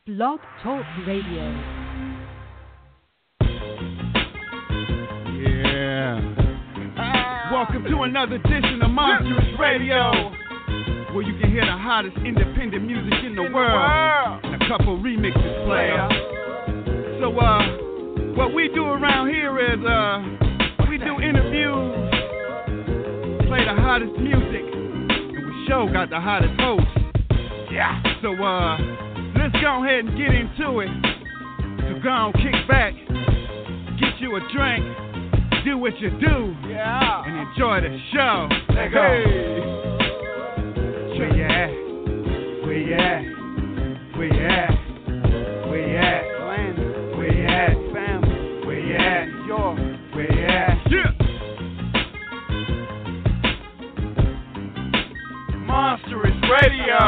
Blog Talk Radio. Yeah. Welcome to another edition of Monstrous Radio, where you can hear the hottest independent music in the world and a couple remixes play. So, what we do around here is, we do interviews, play the hottest music, and we sure got the hottest hosts. Yeah. So, let's go ahead and get into it. So go on, kick back, get you a drink, do what you do, and enjoy the show. Let's go. Where you at? Where you at? Where you at? Where you at? Where you at? Family. Where you at? Where you at? Yeah. Monstrous Radio.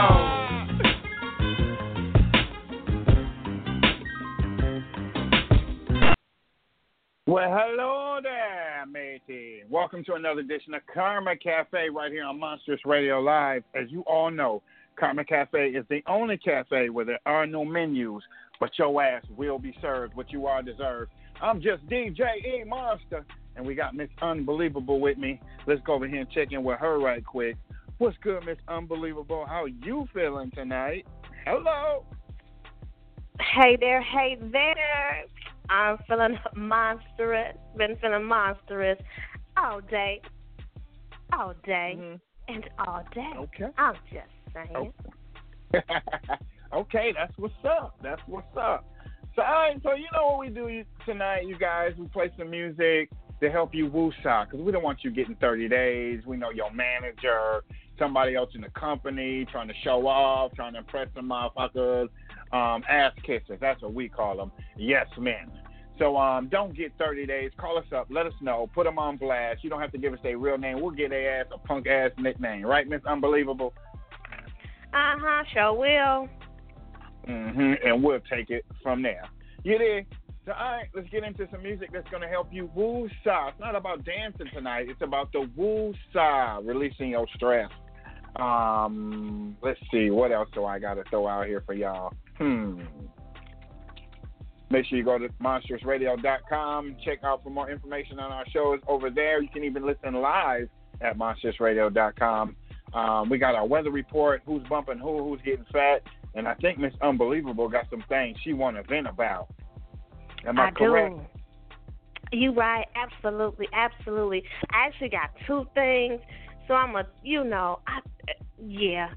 Well, hello there, matey. Welcome to another edition of Karma Cafe right here on Monstrous Radio Live. As you all know, Karma Cafe is the only cafe where there are no menus, but your ass will be served what you are deserved. I'm just DJ E Monster, and we got Miss Unbelievable with me. Let's go over here and check in with her right quick. What's good, Miss Unbelievable? How you feeling tonight? Hello. Hey there, hey there. I'm feeling monstrous. Been feeling monstrous all day, and all day. Okay. I'm just saying. Okay, that's what's up. That's what's up. So, all right, so you know what we do tonight, you guys? We play some music to help you woosah, because we don't want you getting 30 days. We know your manager, somebody else in the company trying to show off, trying to impress some motherfuckers. Ass kissers, that's what we call them. Yes, men. So don't get 30 days. Call us up. Let us know. Put them on blast. You don't have to give us their real name. We'll get their ass a punk-ass nickname. Right, Miss Unbelievable? Sure will. And we'll take it from there. You did. So, all right, let's get into some music that's going to help you woo-saw. It's not about dancing tonight. It's about the woo-saw, releasing your stress. Let's see. What else do I got to throw out here for y'all? Make sure you go to monstrousradio.com. Check out for more information on our shows over there. You can even listen live at monstrousradio.com. We got our weather report, who's bumping who's getting fat, and I think Miss Unbelievable got some things she want to vent about. Am I correct? Do. You right. Absolutely. I actually got two things, so I'm yeah.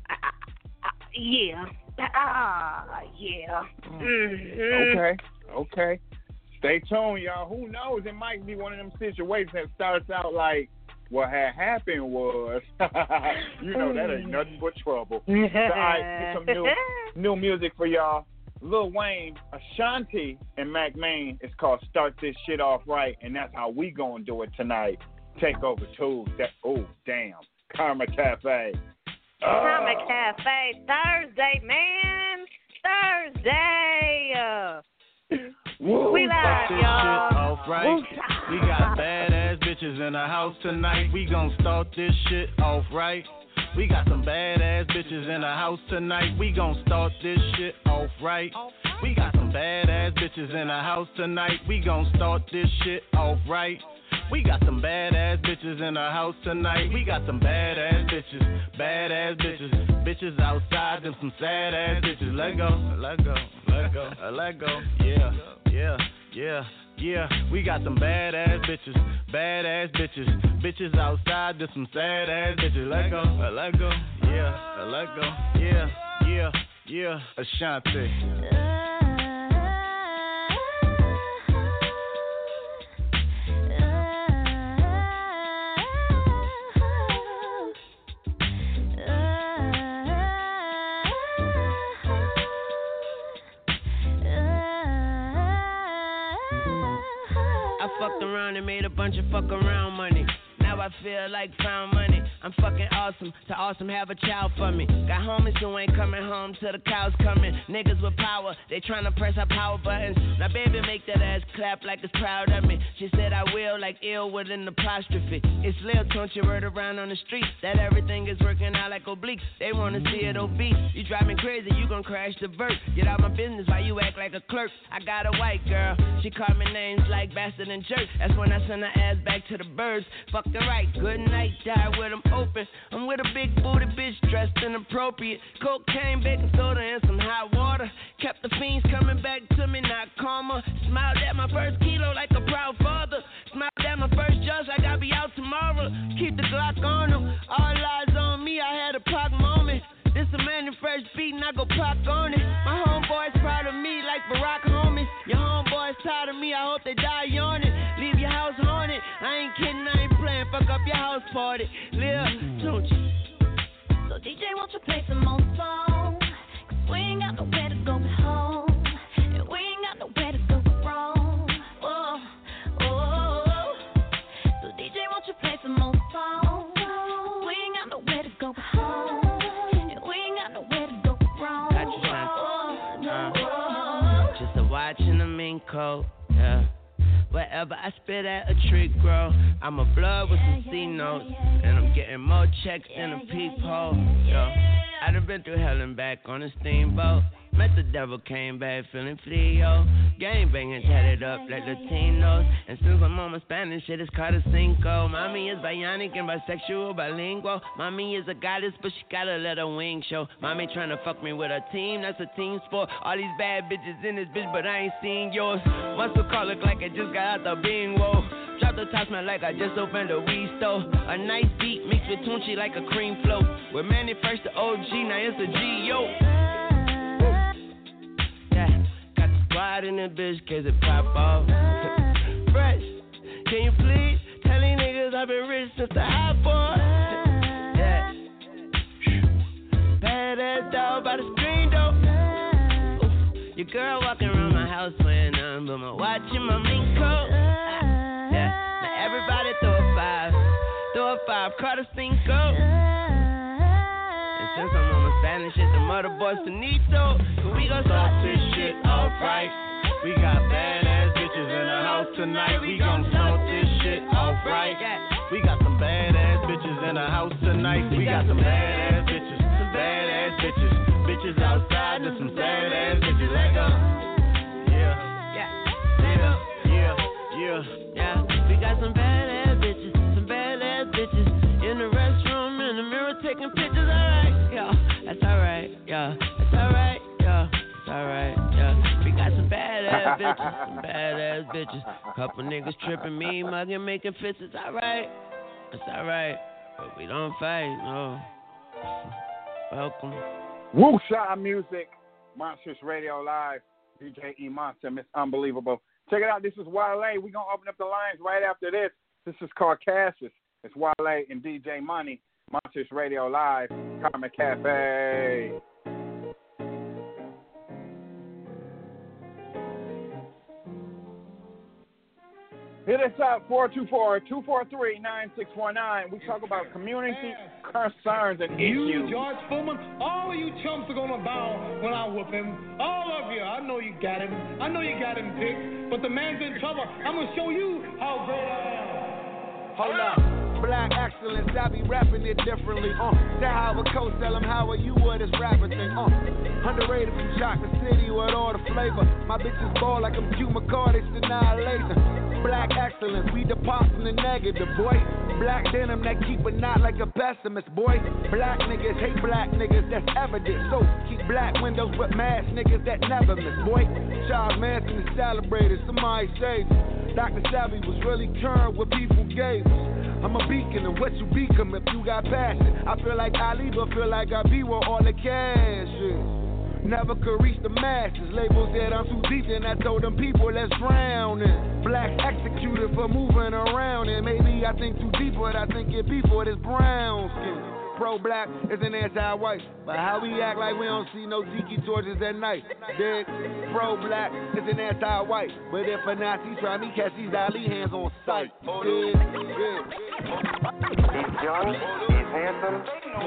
Okay. Stay tuned, y'all. Who knows? It might be one of them situations that starts out like, what had happened was, you know, that ain't nothing but trouble. So, all right, get some new music for y'all. Lil Wayne, Ashanti, and Mac Main. It's called Start This Shit Off Right, and that's how we gonna do it tonight. Take over Tuesday. Oh, damn. Karma Cafe. Karma Cafe Thursday, man. Thursday. We live, y'all. Right. We got badass bitches in the house tonight. We gon' start this shit off right. We got some badass bitches in the house tonight. We gon' start this shit off right. We got some badass bitches in the house tonight. We gon' start this shit off right. We got some badass bitches in the house tonight. We got some badass bitches, bitches outside, them some sad ass bitches. Let go, yeah. We got some badass bitches, bitches outside, them some sad ass bitches. Let go, yeah. Ashanti. Fucked around and made a bunch of fuck around money. Now now I feel like found money. I'm fucking awesome, to awesome have a child for me. Got homies who ain't coming home till the cows coming. Niggas with power, they tryna press our power buttons. Now baby make that ass clap like it's proud of me. She said I will like ill with an apostrophe. It's Lil Tunchi word around on the street that everything is working out like obliques. They wanna see it obese. You drive me crazy, you gon' crash the vert. Get out my business while you act like a clerk. I got a white girl, she called me names like bastard and jerk. That's when I send her ass back to the birds. Fuck the right, good night, die with them open. I'm with a big booty bitch dressed inappropriate. Cocaine, baking soda, and some hot water. Kept the fiends coming back to me, not karma. Smiled at my first kilo like a proud father. Smiled at my first judge like I'll be out tomorrow. Keep the Glock on him, all eyes on me, I had a Pac moment. This a man in fresh beat and I go Pac on it. My homeboys proud of me like Barack homies. Your homeboys tired of me, I hope they die on it. Leave your house haunted, I ain't kidding, I ain't playing. Fuck up your house party, Lil Tunchi. So DJ, won't you play some more songs? Cause we ain't got nowhere to go but home. And we ain't got nowhere to go but wrong. Oh, oh, oh. So DJ, won't you play some more songs? We ain't got nowhere to go but home. And we ain't got nowhere to go but wrong. Got you, Shanti. Just a watch in a mink coat, yeah. Wherever I spit at a tree grow, I'm a blood with some C notes, and I'm getting more checks than a peephole. Yo, I done been through hell and back on a steamboat. Met the devil, came back feeling Fleo. Gang banging, tatted up like Latinos. And since I'm on my Spanish shit, it's called a cinco. Mommy is bionic and bisexual, bilingual. Mommy is a goddess, but she gotta let her wings show. Mommy tryna fuck me with a team, that's a team sport. All these bad bitches in this bitch, but I ain't seen yours. Muscle car look like I just got out the bingo. Drop the top, smell like I just opened a weed store. A nice beat mixed with Tunchi like a cream float. With Manny first the OG, now it's a G, yo. Got the squad in the bitch, cause it pop off. Fresh, can you please tell these niggas I've been rich since the high boy? Yeah. Badass dog by the screen though. Ooh. Your girl walking around my house wearing nothing but my watch and my mink coat. Yeah. Now everybody throw a five, call the cinco. Since I'm on my Spanish shit, the mother boys finito. We gon' start this shit off right. We got badass bitches in the house tonight. We gon' start this shit off right. We got some badass bitches in the house tonight. We got some badass bitches, bitches outside. There's some badass bitches. Let go. Yeah. We got some badass bitches in the restroom, in the mirror taking pictures. That's alright, yeah. That's alright, yeah. It's alright, yeah. We got some badass bitches, Couple niggas tripping me, mugging, making fits. It's alright. It's alright. But we don't fight, no. Welcome. Woosah Music, Monsters Radio Live, DJ E Monster, Miss Unbelievable. Check it out. This is Wale. We're going to open up the lines right after this. This is Caucasus. It's Wale and DJ Money. Monsters Radio Live, Karma Cafe. Hit us up, 424-243-9619. We talk about community concerns and issues. You, George Foreman, all of you chumps are going to bow when I whoop him. All of you. I know you got him. I know you got him picked. But the man's in trouble. I'm going to show you how great I am. Hold up. Black excellence, I be rapping it differently. Tell Howard Coast, tell him how you what this rapping thing. Underrated from Chocolate City with all the flavor. My bitches ball like I'm Q McCarty's annihilation. Black excellence, we depart from the negative, boy. Black denim that keep a knot like a pessimist, boy. Black niggas hate black niggas, that's evident. So keep black windows with mask niggas that never miss, boy. Charles Manson is celebrated, somebody saved us. Dr. Savvy was really turned what people gave us. I'm a beacon of what you become if you got passion. I feel like Ali, but feel like I be where all the cash is. Never could reach the masses. Labels said I'm too deep, and I told them people let's drown in. Black executed for moving around, and maybe I think too deep, but I think it be for this brown skin. Pro-black is an anti-white. But how we act like we don't see no tiki torches at night. Dig? Pro-black is an anti-white. But if a Nazi try me, catch these Ali hands on sight. Dig? He's young, he's handsome,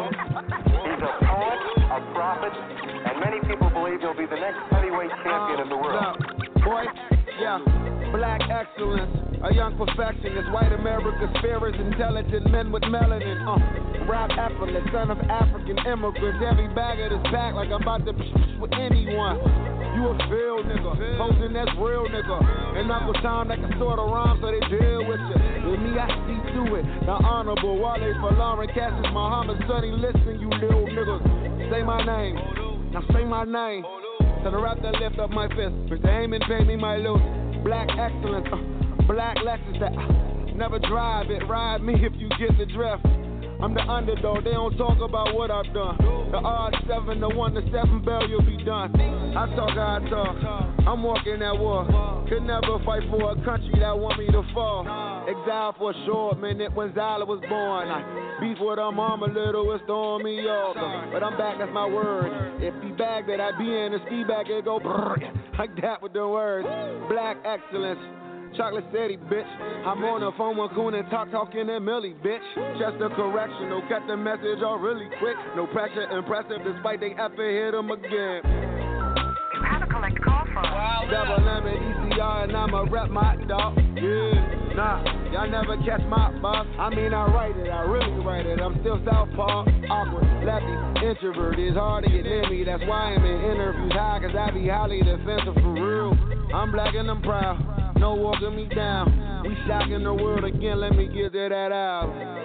he's a poet, a prophet, and many people believe he'll be the next heavyweight champion of the world. Boy, yeah, black excellence, a young perfectionist, white America's fairest, intelligent men with melanin. Rap effortless, son of African immigrants. Every bag of this pack like I'm about to with anyone. You a field nigga, posting that's real nigga. And Uncle Tom that can sort of rhyme so they deal with you. With me, I see through it. The Honorable Wale for Lauren Cassius, Muhammad Sonny, listen, you little niggas. Say my name, now say my name. To the rap that lift up my fist. Mr. Heyman pay me my loot. Black excellence, black Lexus that never drive it. Ride me if you get the drift. I'm the underdog, they don't talk about what I've done. The odds 7 to 1 to 7 bell, you'll be done. I talk how I talk, I'm walking that war. Could never fight for a country that want me to fall. Exiled for a short minute when Zyla was born. I beef with her mom a little, it's throwing me off. But I'm back, that's my word. If he bag that I be in, the speed back, it go brrr, like that with the words. Black excellence. Chocolate City, bitch. I'm on the phone with Coon and talking to Millie, bitch. Just a correction, no cut the message off really quick. No pressure, impressive, despite they ever hit them again. You have a collect call for. Double lemon, ECR, and I'ma rep my dog. Yeah, nah, y'all never catch my boss. I mean, I write it, I really write it. I'm still southpaw, awkward, lefty, introvert. It's hard to get near me, that's why I'm in interviews high, cause I be highly defensive for real. I'm black and I'm proud. No walking me down. We shocking the world again. Let me get to that out.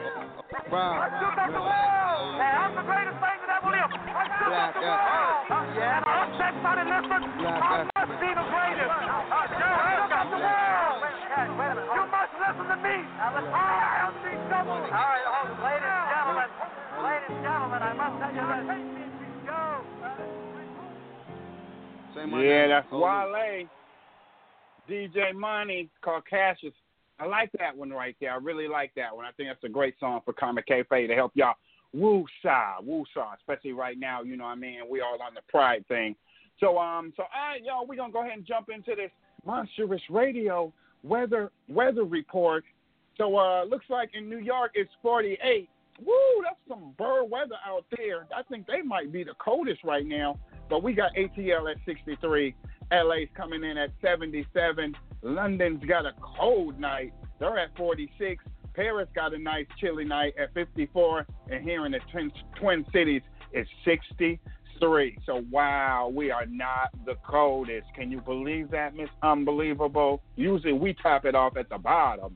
Wow. Let's shoot at the world. Hey, I'm the greatest thing that ever lived. Black yeah, I'm sex on the listen. I must be the greatest. Shoot at the world. You must listen to me. I am the double. All right, ladies and gentlemen, I must tell you this. Yeah, that's Wale. DJ Money called Cassius. I like that one right there. I really like that one. I think that's a great song for Comic Cafe to help y'all woo-saw, especially right now. You know what I mean? We all on the pride thing. So all right, y'all, we're going to go ahead and jump into this Monstrous Radio weather report. So looks like in New York it's 48. Woo, that's some bird weather out there. I think they might be the coldest right now. But we got ATL at 63. LA's coming in at 77. London's got a cold night. They're at 46. Paris got a nice chilly night at 54. And here in the Twin Cities, it's 63. So, wow, we are not the coldest. Can you believe that, Miss Unbelievable? Usually we top it off at the bottom.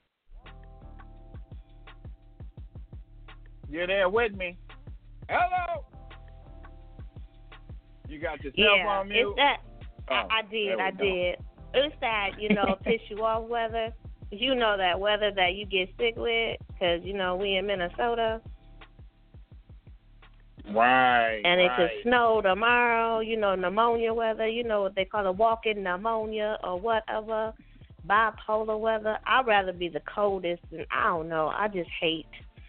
You there with me? Hello? You got yourself on mute? It's that. I did. It's that, piss you off weather. You know that weather that you get sick with because, we in Minnesota. Right. And it could snow tomorrow, pneumonia weather. You know what they call it, walking pneumonia or whatever, bipolar weather. I'd rather be the coldest, and I don't know. I just hate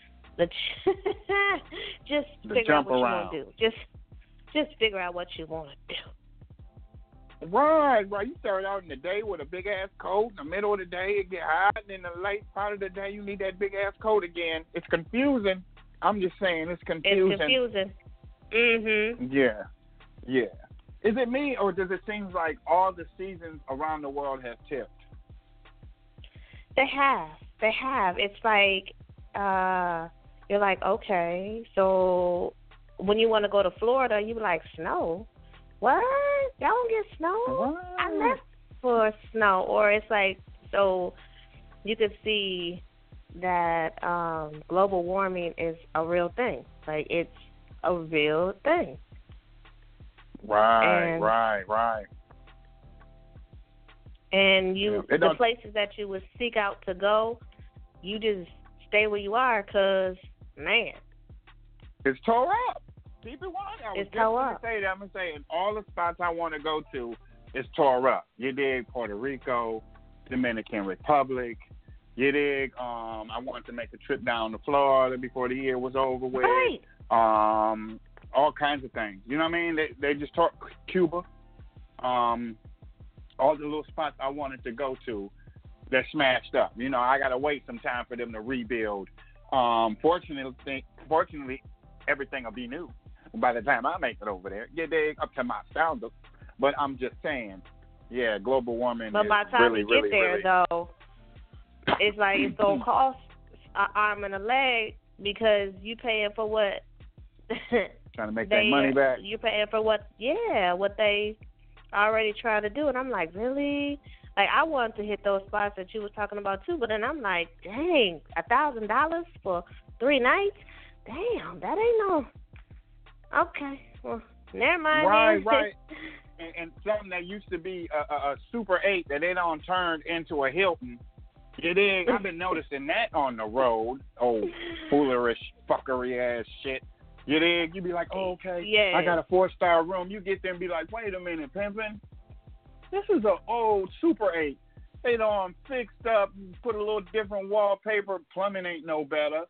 just figure out what you want to do. Just figure out what you want to do. Right. You start out in the day with a big-ass coat. In the middle of the day, it get hot. And in the late part of the day, you need that big-ass coat again. It's confusing. I'm just saying it's confusing. It's confusing. Mm-hmm. Yeah. Is it me, or does it seem like all the seasons around the world have tipped? They have. It's like, you're like, okay, so when you want to go to Florida, you like, snow? What? Y'all don't get snow? What? I left for snow. Or it's like, so you could see that global warming is a real thing. Like, it's a real thing. Right. And the places that you would seek out to go, you just stay where you are because, man. It's tore up. Keep it 1. I was it's just going to say that. I'm going to say, in all the spots I want to go to, it's tore up. You dig? Puerto Rico, Dominican Republic, You dig? I wanted to make a trip down to Florida before the year was over with. Right. All kinds of things. You know what I mean? They just talk Cuba. All the little spots I wanted to go to, they're smashed up. You know, I got to wait some time for them to rebuild. Fortunately, everything will be new by the time I make it over there. You dig? Up to my standards. But I'm just saying, yeah, global warming but is by the time really, you get really, there, really... though, it's like it's going to cost an arm and a leg because you paying for what... Trying to make that money back. You're paying for what they already trying to do. And I'm like, really? Like, I wanted to hit those spots that you was talking about, too. But then I'm like, dang, $1,000 for 3 nights? Damn, that ain't no... Okay, well, never mind. Right. And something that used to be a Super 8 that they done turned into a Hilton. You dig? I've been noticing that on the road. Oh, foolerish, fuckery ass shit. You dig? You be like, oh, okay, yeah. I got a 4-star room. You get there and be like, wait a minute, pimpin'. This is an old Super 8. They done fixed up, put a little different wallpaper. Plumbing ain't no better.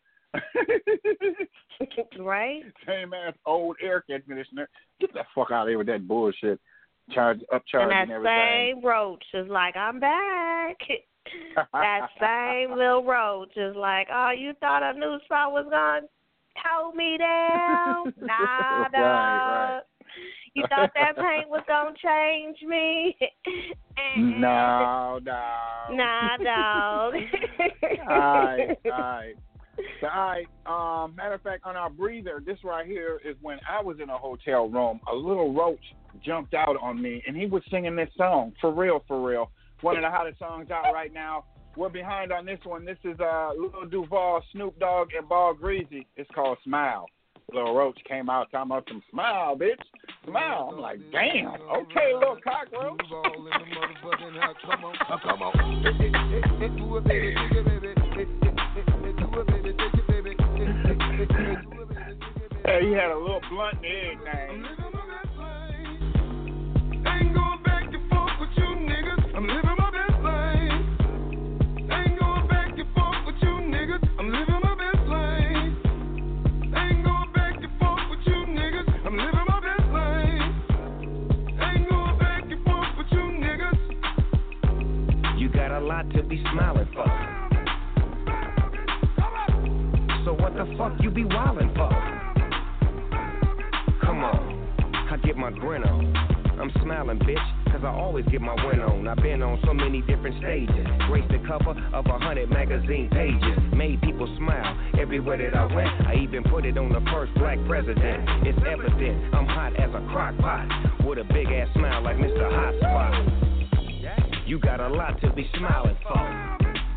Right? Same ass old air conditioner. Get the fuck out of here with that bullshit. Upcharging and everything. Same roach is like, I'm back. That same little roach is like, oh, you thought a new spot was gonna hold me down? Nah, dog. Right. You thought that paint was gonna change me? No. Nah, dog. All right. Matter of fact, on our breather, this right here is when I was in a hotel room. A little roach jumped out on me, and he was singing this song. For real. One of the hottest songs out right now. We're behind on this one. This is Lil Duval, Snoop Dogg, and Ball Greasy. It's called Smile. Little roach came out talking about some smile, bitch. Smile. I'm like, damn. Okay, little cockroach. Come on. Do it, baby. Hey, he had a little blunt egg thing. Ain't going back and forth with you niggas. I'm living my best life. Ain't going back and forth with you niggas. I'm living my best life. Ain't going back and forth with you niggas. I'm living my best life. Ain't going back and forth with you niggas. You got a lot to be smiling for. So what the fuck you be wildin' for? Come on, I get my grin on. I'm smiling, bitch, cause I always get my win on. I've been on so many different stages. Graced the cover of 100 magazine pages. Made people smile everywhere that I went. I even put it on the first black president. It's evident I'm hot as a crock pot. With a big ass smile like Mr. Hot Spot. You got a lot to be smiling for.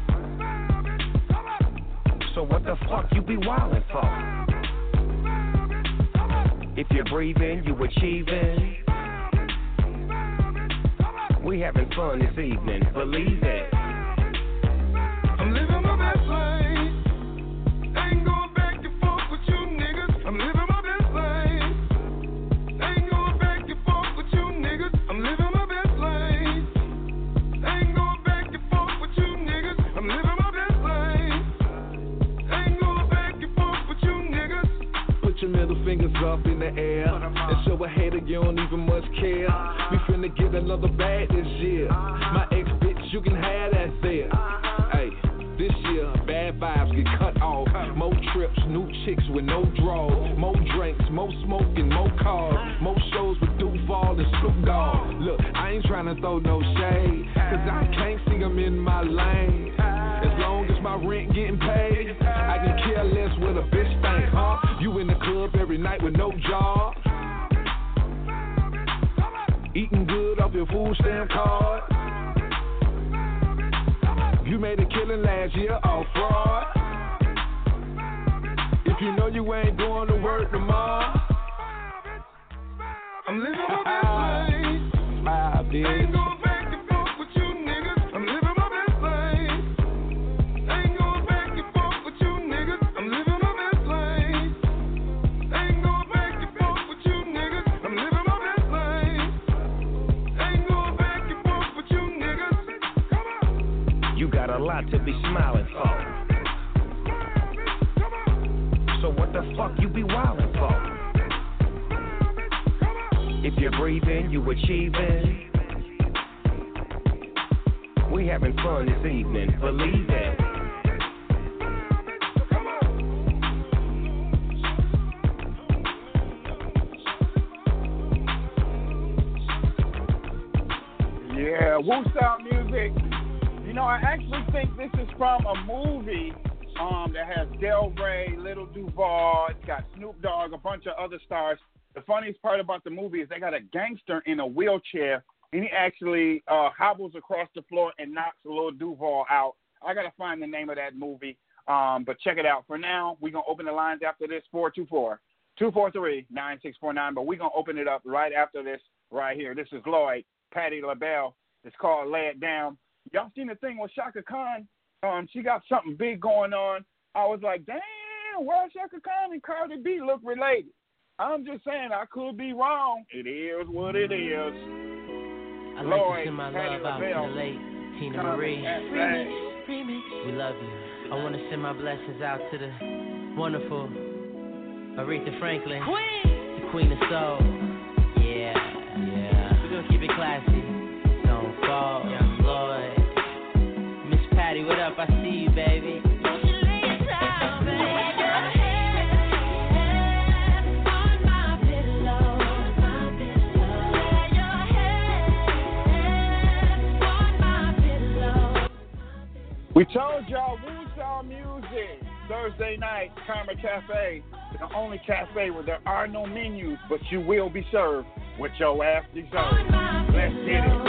So what the fuck you be wildin' for? If you're breathing, you achieving. We having fun this evening, believe it. I'm living my best life. Ain't going back and forth with you niggas. I'm living my best life. Ain't going back and forth with you niggas. I'm living my best life. Ain't going back and forth with you niggas. I'm living my best life. Ain't going back and forth with you niggas. Put your middle fingers up in the air and show a hater you don't even much care. We finna get another bag this year. My ex bitch, you can have that there. Hey, this year bad vibes get cut off. More trips, new chicks with no draws. More drinks, more smoking, more cars. More shows with Duval and Snoop Dogg. Look, I ain't trying to throw no shade, cause I can't see them in my lane. As long as my rent getting paid, I can care less what a bitch think, huh? You in the club every night with no job, eating good off your food stamp card. You made a killing last year off fraud. If you know you ain't going to work tomorrow, I'm living my best life. Smile, bitch. Ain't going back and forth with you niggas. I'm living my best life. Ain't going back and forth with you niggas. I'm living my best life. Ain't going back and forth with you niggas. I'm living my best life. Ain't going back and forth with you niggas. Come on. You got a a lot to be smiling for. So what the fuck you be wildin' for? If you're breathing, you achieving. We having fun this evening, believe it. Yeah, Woo-Style music. You know, I actually think this is from a movie that has Del Rey, Little Duval. It's got Snoop Dogg, a bunch of other stars. The funniest part about the movie is they got a gangster in a wheelchair, and he actually hobbles across the floor and knocks Little Duval out. I got to find the name of that movie, but check it out. For now, we're going to open the lines after this, 424-243-9649, but we're going to open it up right after this right here. This is Lloyd, Patti LaBelle. It's called Lay It Down. Y'all seen the thing with Chaka Khan? She got something big going on. I was like, damn, why Chaka Khan and Cardi B look related? I'm just saying, I could be wrong. It is what it is. I'd like to send my love out to the late Tina Marie. We love you. I want to send my blessings out to the wonderful Aretha Franklin, the Queen of Soul. Yeah. We're going to keep it classy. Don't fall, young Lloyd. Miss Patty, what up? I see you, baby. We told y'all Woo-Style music. Thursday night, Karma Cafe. The only cafe where there are no menus, but you will be served what your ass deserves. Let's get it.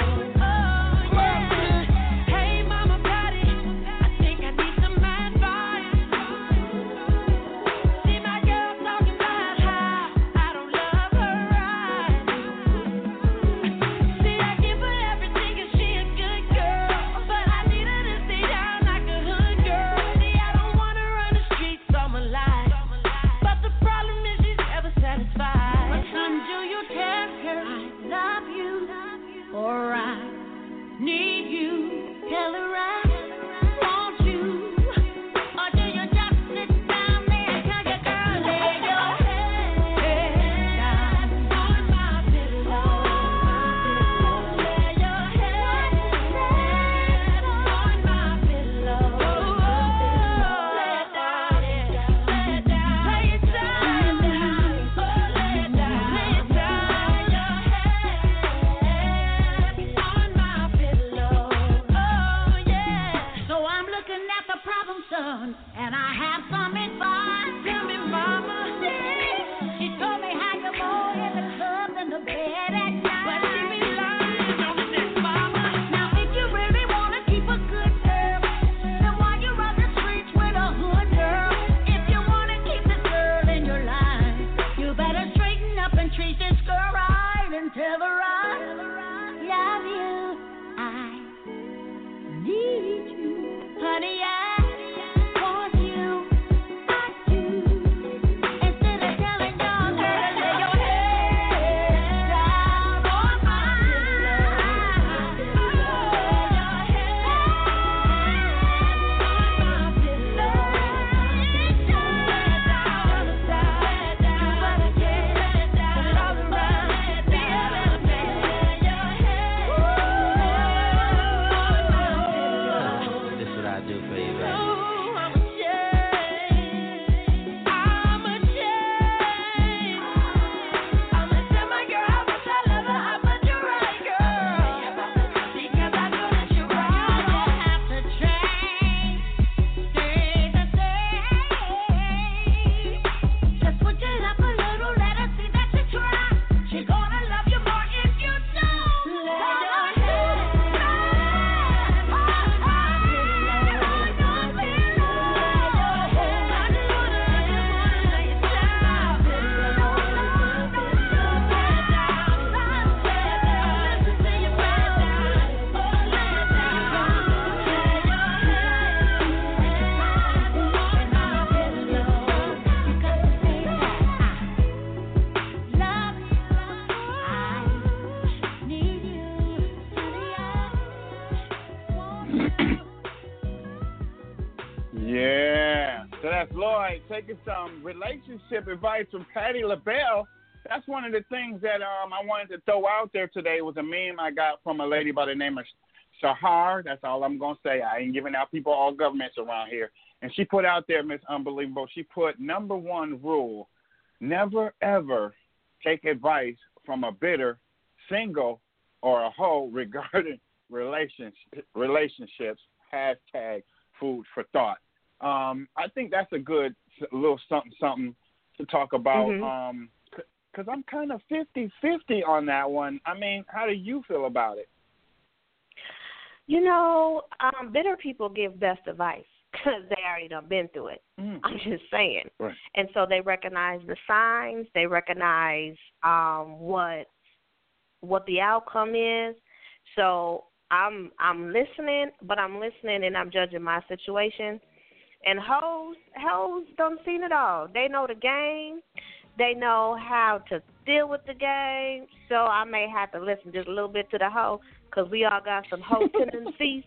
boy, taking some relationship advice from Patti LaBelle. That's one of the things that I wanted to throw out there today was a meme I got from a lady by the name of Shahar. That's all I'm going to say. I ain't giving out people all governments around here. And she put out there, Miss Unbelievable, she put number one rule, never, ever take advice from a bitter, single, or a hoe regarding relationships, hashtag food for thought. I think that's a good little something to talk about because I'm kind of 50-50 on that one. I mean, how do you feel about it? You know, bitter people give best advice because they already done been through it. I'm just saying. Right. And so they recognize the signs. They recognize what the outcome is. So I'm listening, but I'm listening and I'm judging my situation. And hoes done seen it all. They know the game. They know how to deal with the game. So I may have to listen just a little bit to the hoe because we all got some hoe tendencies.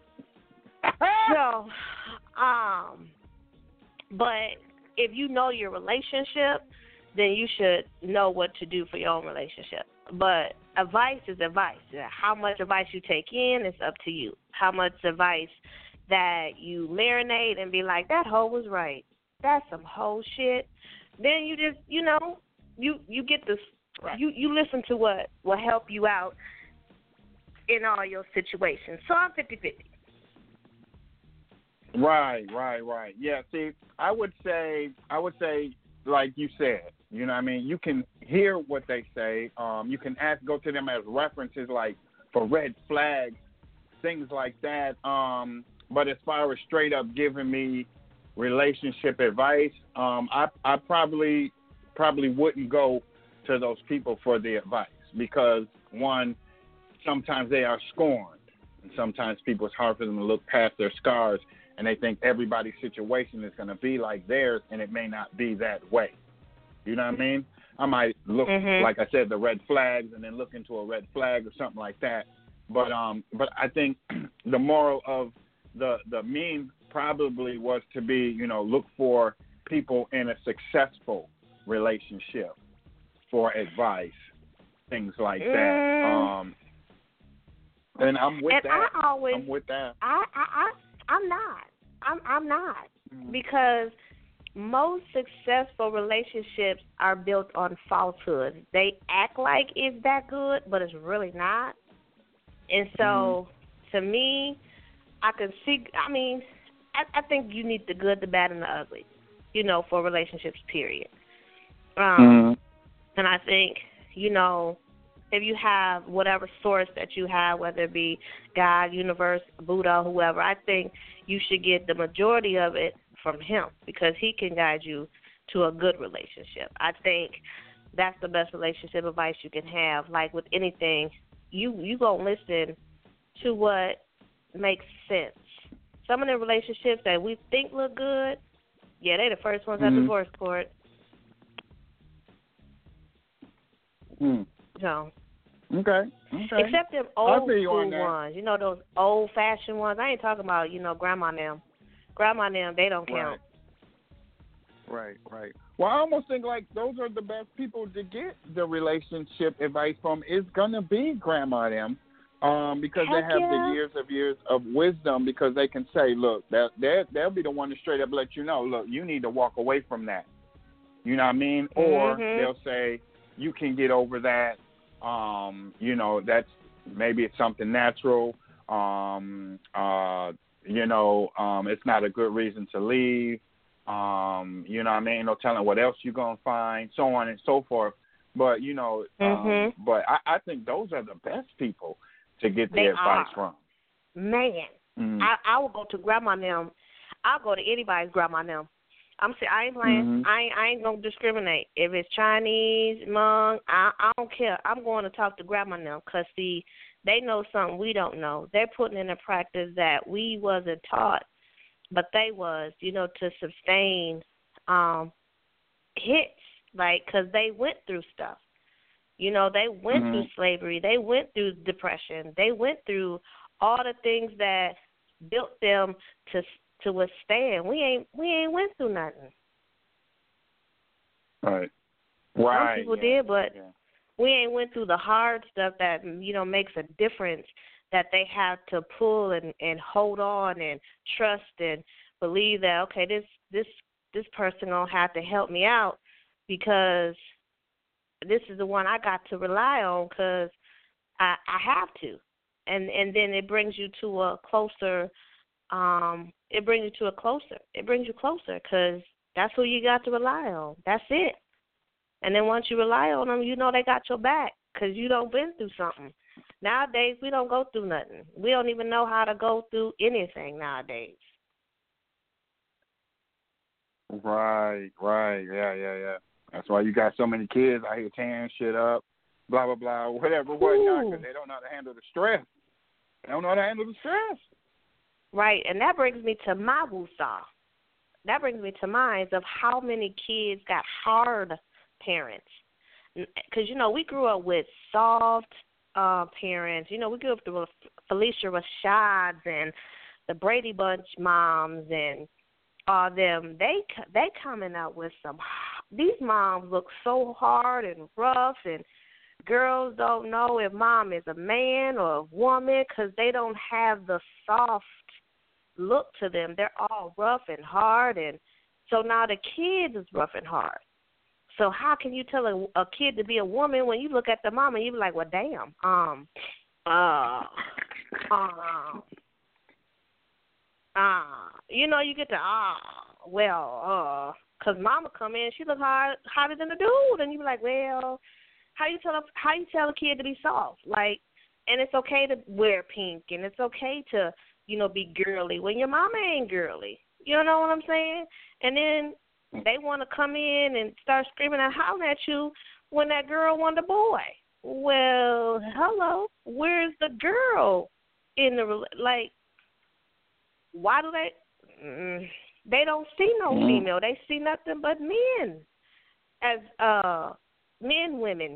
So, but if you know your relationship, then you should know what to do for your own relationship. But advice is advice. How much advice you take in is up to you. How much advice that you marinate and be like, that hoe was right. That's some hoe shit. Then you just, you know, you get this, right. you listen to what will help you out in all your situations. So I'm 50-50. Right. Yeah, see, I would say, like you said, you know what I mean? You can hear what they say. You can go to them as references, like for red flags, things like that. But as far as straight up giving me relationship advice, I probably wouldn't go to those people for the advice because, one, sometimes they are scorned. And sometimes people, it's hard for them to look past their scars and they think everybody's situation is going to be like theirs, and it may not be that way. You know what I mean? I might look, like I said, the red flags, and then look into a red flag or something like that. But I think the moral of the meme probably was to be, you know, look for people in a successful relationship for advice, things like that. And I'm with that. I'm with that. I'm not because most successful relationships are built on falsehood. They act like it's that good, but it's really not. And so, to me, I can see. I mean, I think you need the good, the bad, and the ugly, you know, for relationships. Period. And I think, you know, if you have whatever source that you have, whether it be God, universe, Buddha, whoever, I think you should get the majority of it from him because he can guide you to a good relationship. I think that's the best relationship advice you can have. Like with anything, you gonna listen to what makes sense. Some of the relationships that we think look good, yeah, they the first ones at the divorce court. So. Okay. Except them old school ones. You know, those old-fashioned ones. I ain't talking about, you know, grandma and them. Grandma and them, they don't count. Right. Well, I almost think, like, those are the best people to get the relationship advice from is going to be grandma and them because they have the years of wisdom because they can say, look, they'll be the one to straight up let you know, look, you need to walk away from that. You know what I mean? Or they'll say, you can get over that. You know, that's maybe it's something natural. You know, it's not a good reason to leave. You know what I mean? No telling what else you're going to find, so on and so forth. But, you know, but I think those are the best people to get the advice from. Man, I will go to grandma and them. I'll go to anybody's grandma and them. I ain't playing. I ain't gonna discriminate. If it's Chinese, Hmong, I don't care. I'm going to talk to grandma now because, see, they know something we don't know. They're putting in a practice that we wasn't taught, but they was, you know, to sustain hits, like, because they went through stuff. You know, they went through slavery. They went through depression. They went through all the things that built them to withstand. We ain't went through nothing. Right. Some people did, but we ain't went through the hard stuff that, you know, makes a difference, that they have to pull and hold on and trust and believe that, okay, this person gonna have to help me out because this is the one I got to rely on because I have to. And then it brings you to a closer, it brings you closer because that's who you got to rely on. That's it. And then once you rely on them, you know they got your back because you done been through something. Nowadays, we don't go through nothing. We don't even know how to go through anything nowadays. Right, yeah. That's why you got so many kids out here tearing shit up, blah, blah, blah, whatever, whatnot, because they don't know how to handle the stress. They don't know how to handle the stress. Right, and that brings me to my woosah. That brings me to minds of how many kids got hard parents. Because, you know, we grew up with soft parents. You know, we grew up with Felicia Rashads and the Brady Bunch moms and all them. They coming out with some. These moms look so hard and rough, and girls don't know if mom is a man or a woman because they don't have the soft look to them. They're all rough and hard, and so now the kids is rough and hard. So how can you tell a kid to be a woman when you look at the mom and you be like, well, damn, you know, you get to, because mama come in, she look hotter than the dude, and you be like, well, how you tell a kid to be soft? Like, and it's okay to wear pink, and it's okay to, you know, be girly when your mama ain't girly. You know what I'm saying? And then they want to come in and start screaming and hollering at you when that girl want a boy. Well, hello, where's the girl in the, like, why do they don't see no female. They see nothing but men as women.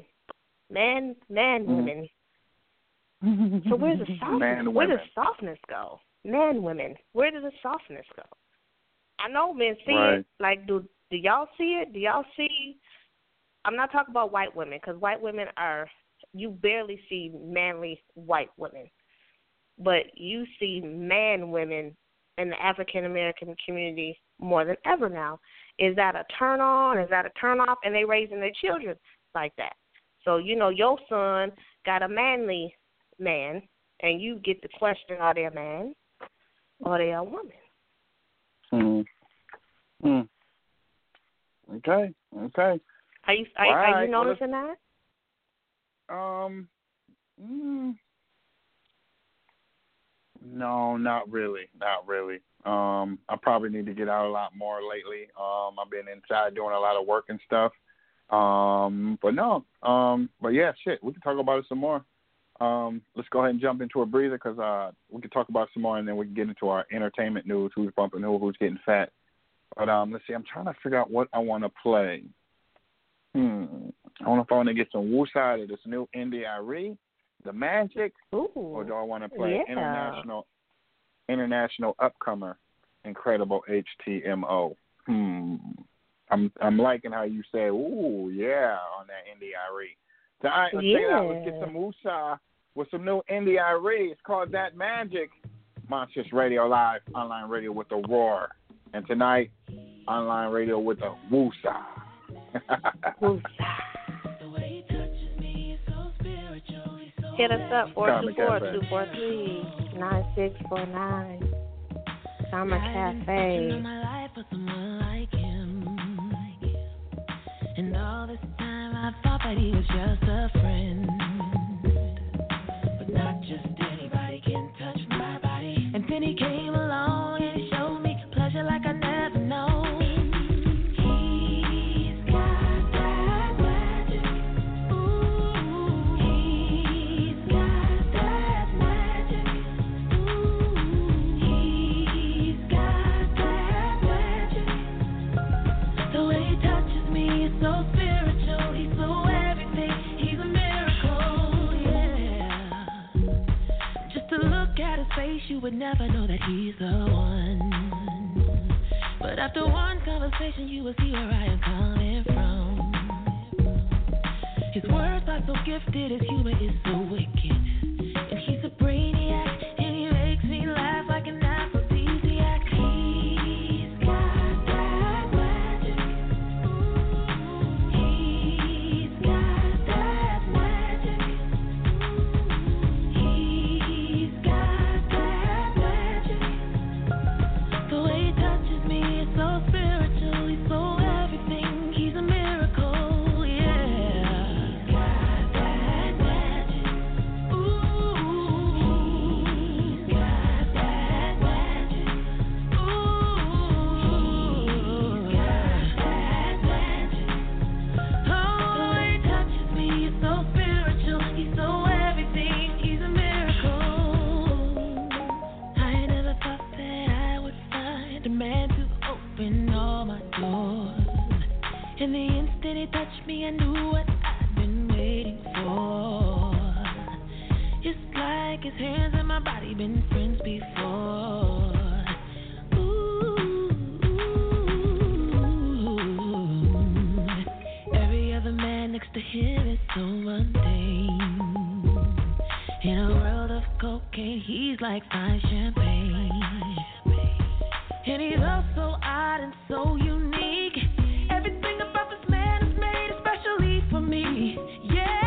So where's the softness? Where does softness go? Man, women. Where does the softness go? I know men see it. Like, do y'all see it? Do y'all see? I'm not talking about white women because white women you barely see manly white women, but you see man women in the African American community more than ever now. Is that a turn on? Is that a turn off? And they raising their children like that. So, you know, your son got a manly man, and you get the question, are they a man or are they a woman? Okay. Are you noticing that? No, not really. I probably need to get out a lot more lately. I've been inside doing a lot of work and stuff. But yeah, shit, we can talk about it some more. Let's go ahead and jump into a breather because we can talk about it some more, and then we can get into our entertainment news, who's bumping who, who's getting fat. But let's see, I'm trying to figure out what I want to play. I don't know if I want to get some woosah to this new India.Arie, The Magic, or do I want to play international upcomer, Incredible HTMO? I'm liking how you say, ooh, yeah, on that India.Arie. So, all right, let's check it out. Let's get some woosah with some new India.Arie. It's called That Magic. Monsters Radio Live, online radio with a roar. And tonight, online radio with a woosah. Hit us up, 424-243-9649. Summer Cafe. And all this time I thought that he was just a friend. But not just anybody can touch my body. And then he came along and he showed me pleasure like I never known. You would never know that he's the one. But after one conversation, you will see where I am coming from. His words are so gifted, his humor is so wicked. And he's a brainiac, and he makes me laugh like an aphrodisiac. He's got that magic. He's got that magic. He's got that magic. The way he touches me is so spiritual, he's so everything, he's a miracle, yeah. He's got that magic. Ooh, he's got that magic. Ooh, he's got that magic. Oh, the way he touches me is so spiritual, he's so everything, he's a miracle. I never thought that I would find a man to open all my doors. And the instant he touched me, I knew what I'd been waiting for. It's like his hands and my body been friends before. Ooh, every other man next to him is so mundane. In a world of cocaine, he's like fine champagne. And he's also odd and so unique. Everything about this man is made especially for me. Yeah.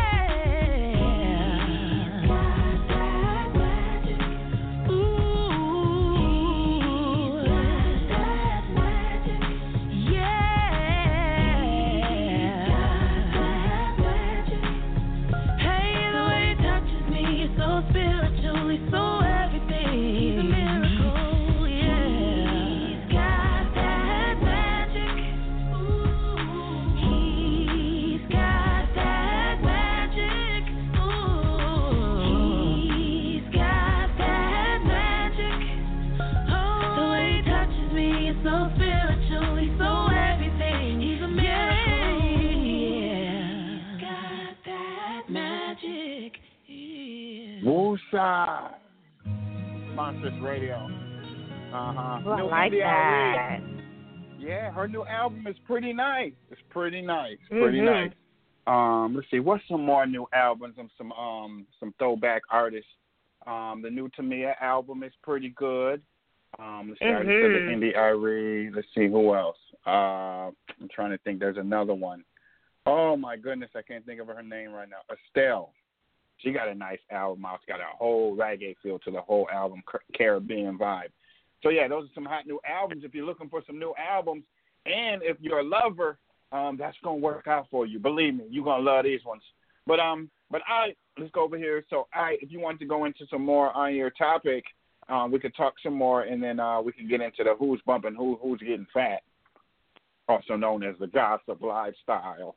He's got that magic. Ooh. He's got that magic. Yeah. He's got that magic. Hey, the way he touches me is so spiritual, he's so everything. He's a miracle, yeah. He's got that magic. Ooh, he's got that magic. Ooh, he's got that magic. Oh, the way he touches me is so spiritual, he's so everything. He's a miracle, yeah. He's got that magic. Yeah. Woosah. Monsters Radio. Well, I New like Indie that. Irene. Yeah, her new album is pretty nice. It's pretty nice. Mhm. Let's see, what's some more new albums and some throwback artists. The new Tamia album is pretty good. Let's see, I already said the Indie Irene. Let's see who else. I'm trying to think. There's another one. Oh my goodness, I can't think of her name right now. Estelle. She got a nice album out. It's got a whole reggae feel to the whole album, Caribbean vibe. So, yeah, those are some hot new albums. If you're looking for some new albums, and if you're a lover, that's going to work out for you. Believe me, you're going to love these ones. But let's go over here. So, if you want to go into some more on your topic, we could talk some more, and then we can get into the who's bumping, who's getting fat, also known as the gossip lifestyle.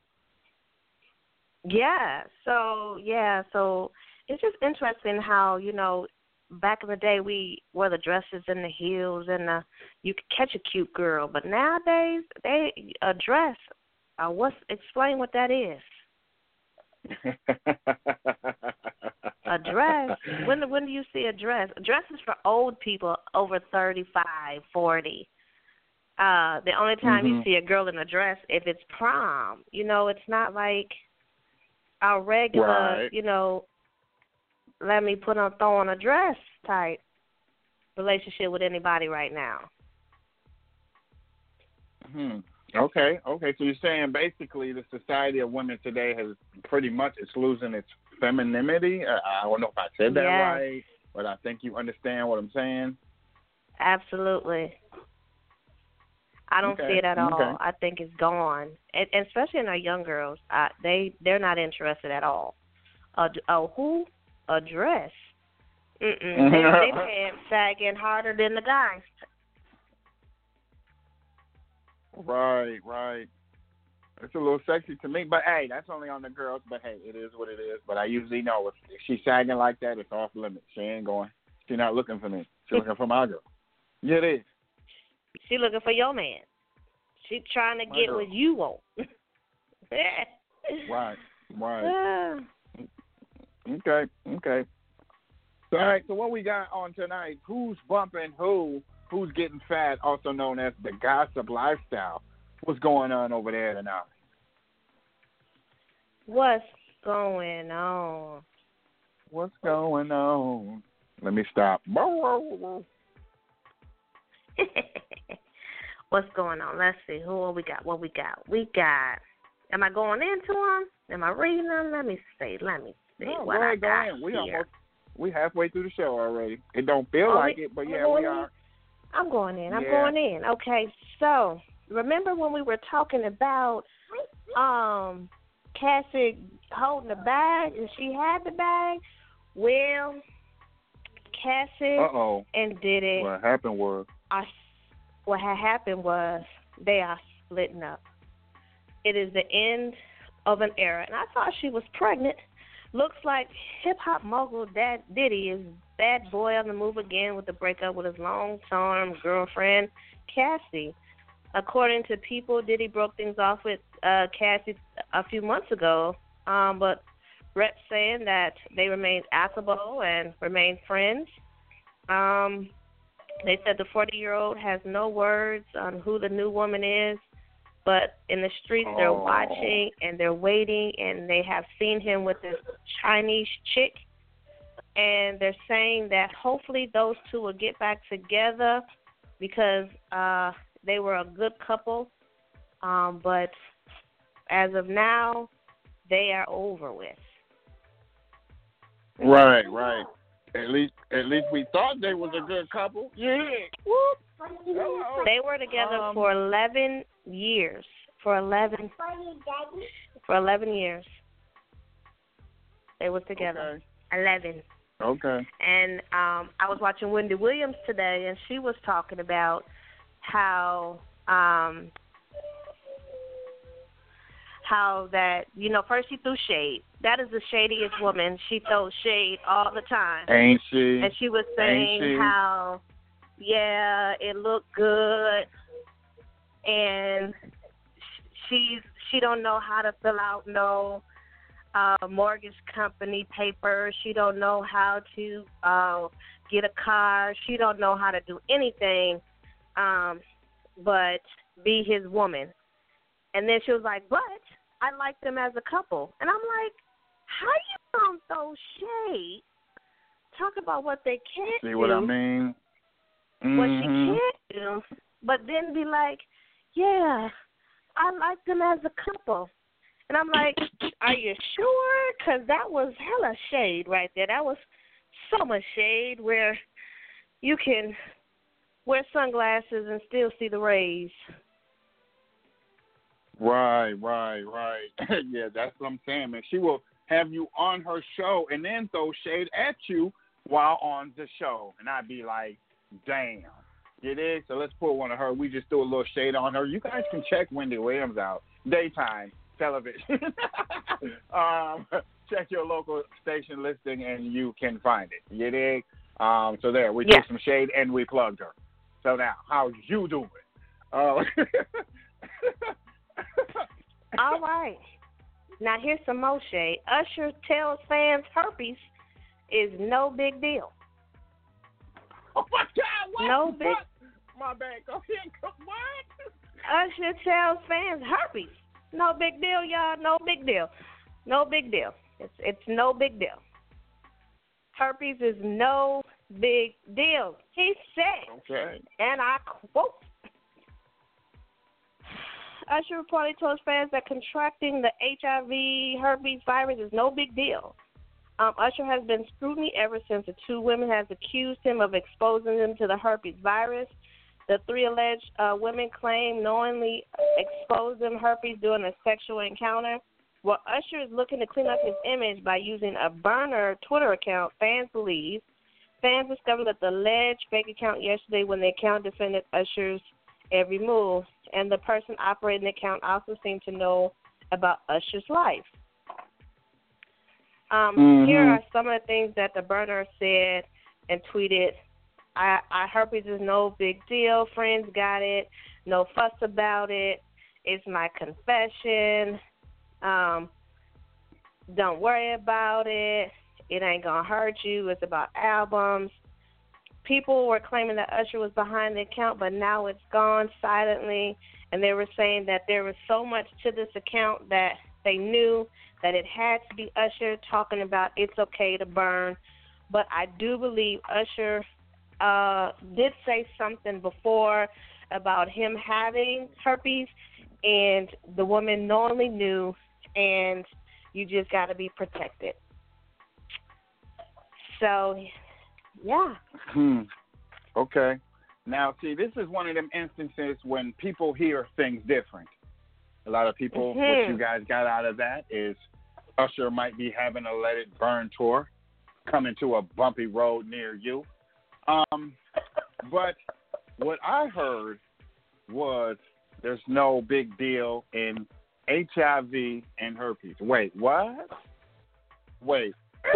Yeah. So it's just interesting how, back in the day we wore the dresses and the heels and you could catch a cute girl, but nowadays a dress. Explain what that is. A dress. When do you see a dress? A dress is for old people over 35, 40. The only time you see a girl in a dress if it's prom. It's not like our regular, let me throw on a dress type relationship with anybody right now. Okay. So you're saying basically the society of women today has pretty much, it's losing its femininity. I don't know if I said that right, but I think you understand what I'm saying. Absolutely. I don't see it at all. I think it's gone, and especially in our young girls. They're not interested at all. A dress? They pants sagging harder than the guys. Right. It's a little sexy to me, but hey, that's only on the girls. But hey, it is what it is. But I usually know if she's sagging like that, it's off limits. She ain't going. She's not looking for me. She's looking for my girl. Yeah, it is. She looking for your man. She trying to get what you want. Right. Okay. So, all right, so what we got on tonight, who's bumping who's getting fat, also known as the gossip lifestyle. What's going on over there tonight? What's going on? What's going on? Let me stop. What's going on? Let's see. What we got? We got. Am I going into them? Am I reading them? Let me see. No, what go I ahead, got go in. here. We halfway through the show already. It don't feel like it, but yeah, we are. I'm going in. Okay, so remember when we were talking about Cassie holding the bag and she had the bag? Well, Cassie and Diddy. What happened was they are splitting up. It is the end of an era, and I thought she was pregnant. Looks like hip-hop mogul Diddy is bad boy on the move again with the breakup with his long-term girlfriend, Cassie. According to People, Diddy broke things off with Cassie a few months ago, but reps saying that they remain affable and remain friends. They said the 40-year-old has no words on who the new woman is, but in the streets they're watching and they're waiting, and they have seen him with this Chinese chick, and they're saying that hopefully those two will get back together because they were a good couple, but as of now, they are over with. Right. At least we thought they was a good couple. Yeah. Whoop. They were together for 11 years. For 11 years. They were together. Okay. 11. Okay. And I was watching Wendy Williams today, and she was talking about how that, first she threw shade. That is the shadiest woman. She throws shade all the time. Ain't she? And she was saying how, it looked good, and she don't know how to fill out no mortgage company papers. She don't know how to get a car. She don't know how to do anything but be his woman. And then she was like, but I like them as a couple. And I'm like, how you gonna throw shade? Talk about what they can't do. See what I mean? Mm-hmm. What she can't do, but then be like, yeah, I like them as a couple. And I'm like, are you sure? Because that was hella shade right there. That was so much shade where you can wear sunglasses and still see the rays. Right. Yeah, that's what I'm saying, man. She will have you on her show and then throw shade at you while on the show. And I'd be like, damn. It is. So let's put one of her. We just threw a little shade on her. You guys can check Wendy Williams out. Daytime television. Check your local station listing and you can find it. You dig? So there, we threw some shade and we plugged her. So now, how you doing? All right. Now here's some more shade. Usher tells fans herpes is no big deal. Oh my God! What? No big. What? My bad. Go ahead. What? Usher tells fans herpes. No big deal, y'all. No big deal. No big deal. It's no big deal. Herpes is no big deal. He said, and I quote, Usher reportedly told fans that contracting the HIV herpes virus is no big deal. Usher has been scrutiny ever since the two women has accused him of exposing them to the herpes virus. The three alleged women claim knowingly exposed them herpes during a sexual encounter. Well, Usher is looking to clean up his image by using a burner Twitter account, fans believe. Fans discovered that the alleged fake account yesterday when the account defended Usher's every move, and the person operating the account also seemed to know about Usher's life. Here are some of the things that the burner said and tweeted. I herpes is no big deal. Friends got it. No fuss about it. It's my confession. Don't worry about it. It ain't gonna hurt you. It's about albums. People were claiming that Usher was behind the account, but now it's gone silently. And they were saying that there was so much to this account that They knew that it had to be Usher talking about it's okay to burn. But I do believe Usher did say something before about him having herpes, and the woman normally knew, and you just got to be protected. So, yeah. Okay. Now, see, this is one of them instances when people hear things different. A lot of people, what you guys got out of that is Usher might be having a Let It Burn tour coming to a bumpy road near you. But what I heard was there's no big deal in HIV and herpes. Wait, what? Wait.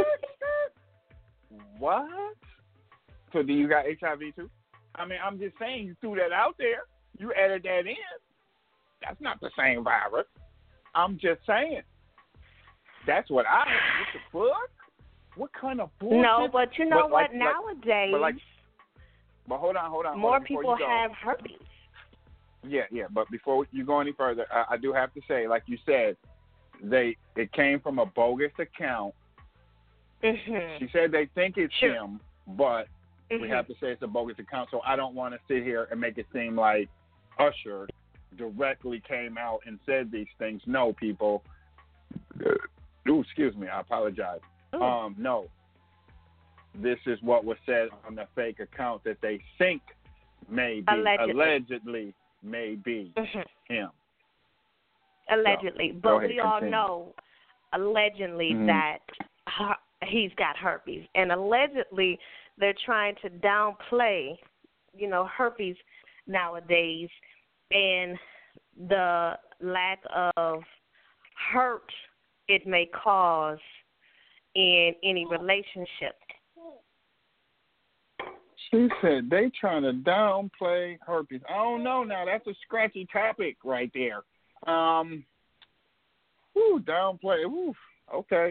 What? So do you got HIV too? I mean, I'm just saying, you threw that out there. You added that in. That's not the same virus. I'm just saying. That's what I heard. What the fuck? What kind of bullshit? No, but you know what? Nowadays, but hold on. More people have herpes. Yeah. But before you go any further, I do have to say, like you said, it came from a bogus account. Mm-hmm. She said they think it's him, but we have to say it's a bogus account. So I don't want to sit here and make it seem like Usher directly came out and said these things. No, people. Excuse me. I apologize. No. This is what was said on the fake account that they think may be, allegedly may be him. Allegedly. So, but we all know, allegedly, that he's got herpes. And allegedly, they're trying to downplay, herpes nowadays and the lack of hurt it may cause in any relationship. She said they trying to downplay herpes. I don't know now. That's a scratchy topic right there. Downplay. Okay.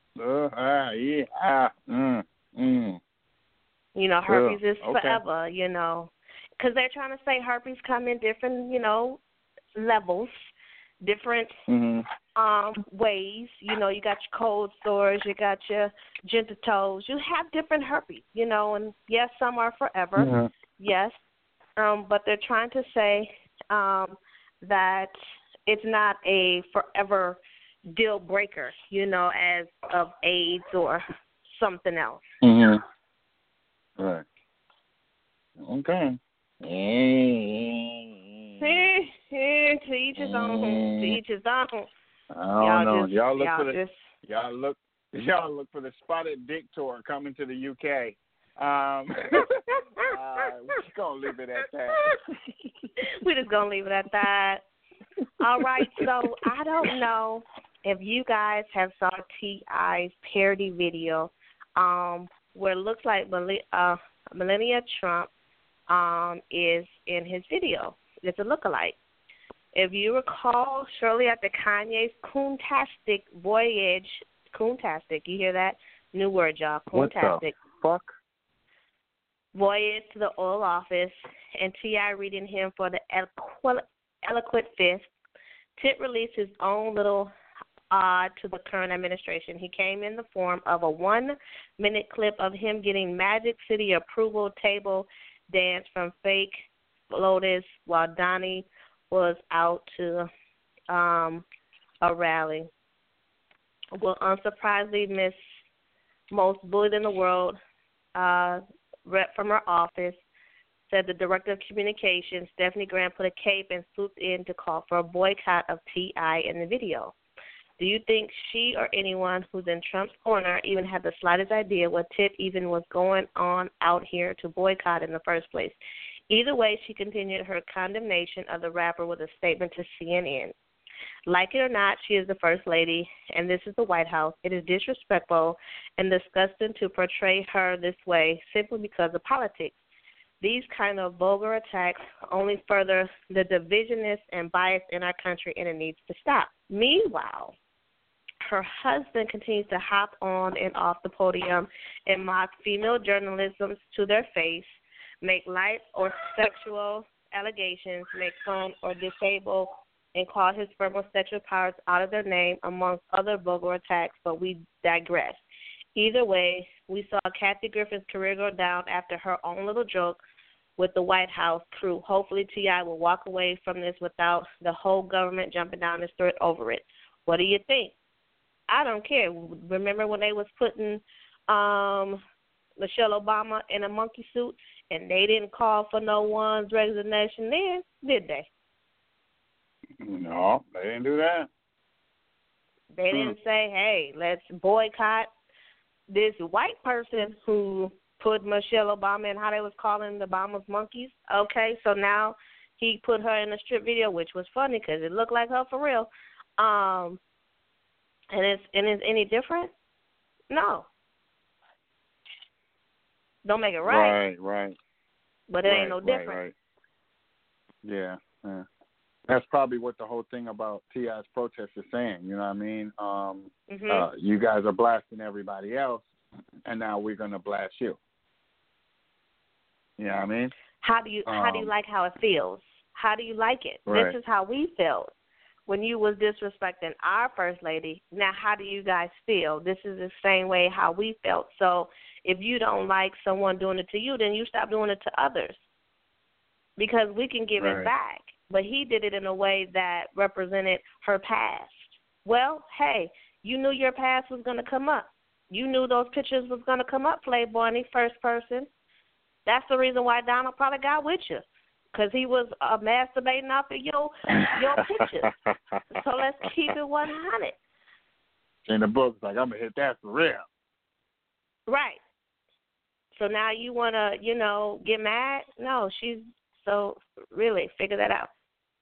Herpes is forever, because they're trying to say herpes come in different, levels, different ways. You got your cold sores, you got your genitals. You have different herpes, and yes, some are forever. Yes, but they're trying to say that it's not a forever deal breaker, as of AIDS or something else. Right. Okay. To each his own. I don't know. Y'all look for the Spotted Dick tour coming to the UK. We're just gonna leave it at that. We're just gonna leave it at that. All right. So I don't know if you guys have saw T.I.'s parody video, where it looks like Melania Trump is in his video. It's a lookalike. If you recall, shortly after Kanye's Coontastic voyage, Coontastic, you hear that? New word, y'all. Coontastic. What the fuck? Voyage to the Oval Office, and T.I. reading him for the eloquent fifth. Tip released his own little ode to the current administration. He came in the form of a 1-minute clip of him getting Magic City approval table dance from Fake Lotus while Donnie was out to a rally. Well, unsurprisingly, Miss Most Bullied in the World, rep from her office, said the director of communications, Stephanie Graham, put a cape and swooped in to call for a boycott of T.I. in the video. Do you think she or anyone who's in Trump's corner even had the slightest idea what Tip even was going on out here to boycott in the first place? Either way, she continued her condemnation of the rapper with a statement to CNN. Like it or not, she is the First Lady, and this is the White House. It is disrespectful and disgusting to portray her this way simply because of politics. These kind of vulgar attacks only further the divisiveness and bias in our country, and it needs to stop. Meanwhile, her husband continues to hop on and off the podium and mock female journalism to their face, make light or sexual allegations, make fun or disable and called his former sexual powers out of their name, amongst other vulgar attacks, but we digress. Either way, we saw Kathy Griffin's career go down after her own little joke with the White House crew. Hopefully T.I. will walk away from this without the whole government jumping down his throat over it. What do you think? I don't care. Remember when they was putting Michelle Obama in a monkey suit and they didn't call for no one's resignation then, did they? No, they didn't do that. They didn't say, hey, let's boycott this white person who put Michelle Obama in how they was calling the Obama's monkeys. Okay, so now he put her in a strip video, which was funny because it looked like her for real. And is any different? No. Don't make it right. Right. But it ain't no different. Right. Yeah. That's probably what the whole thing about T.I.'s protest is saying. You know what I mean? You guys are blasting everybody else, and now we're going to blast you. You know what I mean? How do you like how it feels? How do you like it? Right. This is how we felt when you was disrespecting our first lady. Now, how do you guys feel? This is the same way how we felt. So if you don't like someone doing it to you, then you stop doing it to others, because we can give it back. But he did it in a way that represented her past. Well, hey, you knew your past was going to come up. You knew those pictures was going to come up, Playboy, and he first person. That's the reason why Donald probably got with you, because he was masturbating off of your pictures. So let's keep it 100. In the book's like, I'm going to hit that for real. Right. So now you want to, get mad? No, so really figure that out.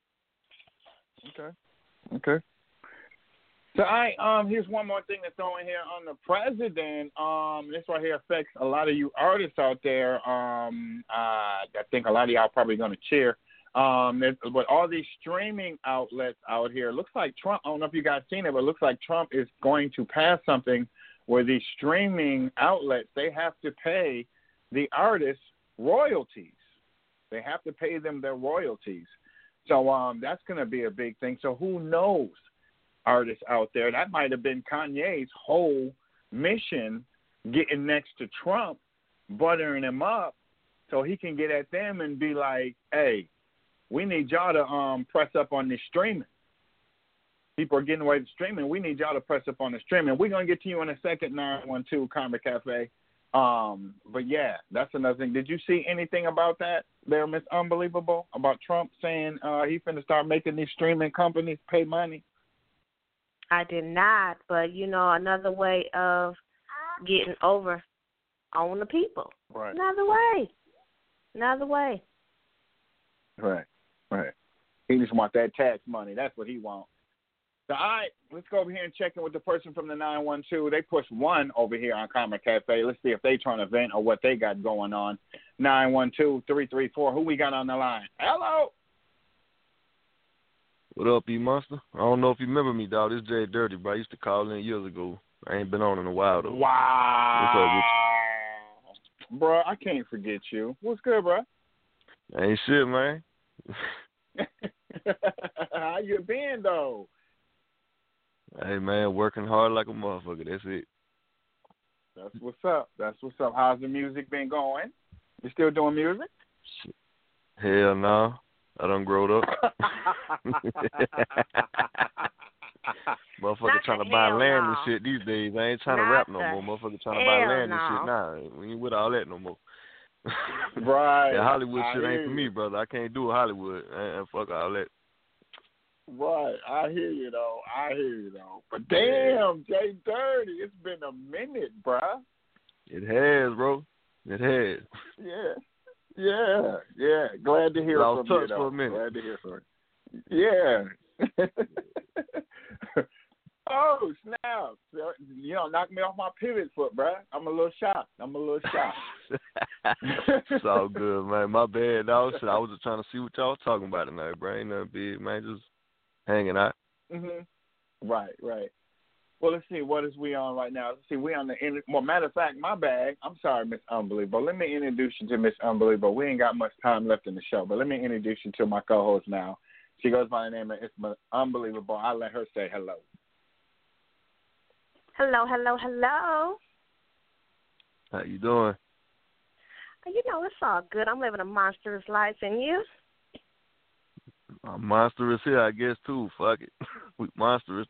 Okay. So here's one more thing that's going here on the president. This right here affects a lot of you artists out there. I think a lot of y'all probably going to cheer. But all these streaming outlets out here, looks like Trump, I don't know if you guys seen it, but it looks like Trump is going to pass something where these streaming outlets, they have to pay the artists royalties. They have to pay them their royalties. So that's going to be a big thing. So who knows, artists out there? That might have been Kanye's whole mission, getting next to Trump, buttering him up so he can get at them and be like, hey, we need y'all to press up on this streaming. People are getting away with streaming. We need y'all to press up on the streaming. We're going to get to you in a second, 912 Karma Cafe. But yeah, that's another thing. Did you see anything about that there, Miss Unbelievable, about Trump saying he finna start making these streaming companies pay money? I did not, but another way of getting over on the people. Right. Another way. Right. He just want that tax money. That's what he wants. So, all right, let's go over here and check in with the person from the 912. They pushed one over here on Karma Cafe. Let's see if they trying to vent or what they got going on. 912-334. Who we got on the line? Hello. What up, E-Monster? I don't know if you remember me, dog. This is Jay Dirty, bro. I used to call in years ago. I ain't been on in a while, though. Wow. What's up with you? Bro, I can't forget you. What's good, bro? Ain't shit, man. How you been, though? Hey, man, working hard like a motherfucker. That's it. That's what's up. How's the music been going? You still doing music? Hell no. I done growed up. Motherfucker trying to buy land and shit these days. I ain't trying to rap no more. Motherfucker trying to buy land and shit. Nah, we ain't with all that no more. Right. That Hollywood shit ain't for me, brother. I can't do Hollywood. Fuck all that. Right. I hear you, though. But damn, Jay Dirty, it's been a minute, bruh. It has, bro. It has. Yeah. Glad to hear from you, though. For a minute. Glad to hear from you. Yeah. Oh, snap. Knock me off my pivot foot, bruh. I'm a little shocked. It's all good, man. My bad, dog. Shit, I was just trying to see what y'all was talking about tonight, bro. Ain't nothing big, man. Just hanging out. Right. Well, let's see. What is we on right now? Let's see. We on the end. Well, matter of fact, my bad. I'm sorry, Miss Unbelievable. Let me introduce you to Miss Unbelievable. We ain't got much time left in the show, but let me introduce you to my co-host now. She goes by the name of It's Unbelievable. I'll let her say hello. Hello, hello, hello. How you doing? You know, it's all good. I'm living a monstrous life, and you? Monstrous here, I guess, too. Fuck it. We monstrous.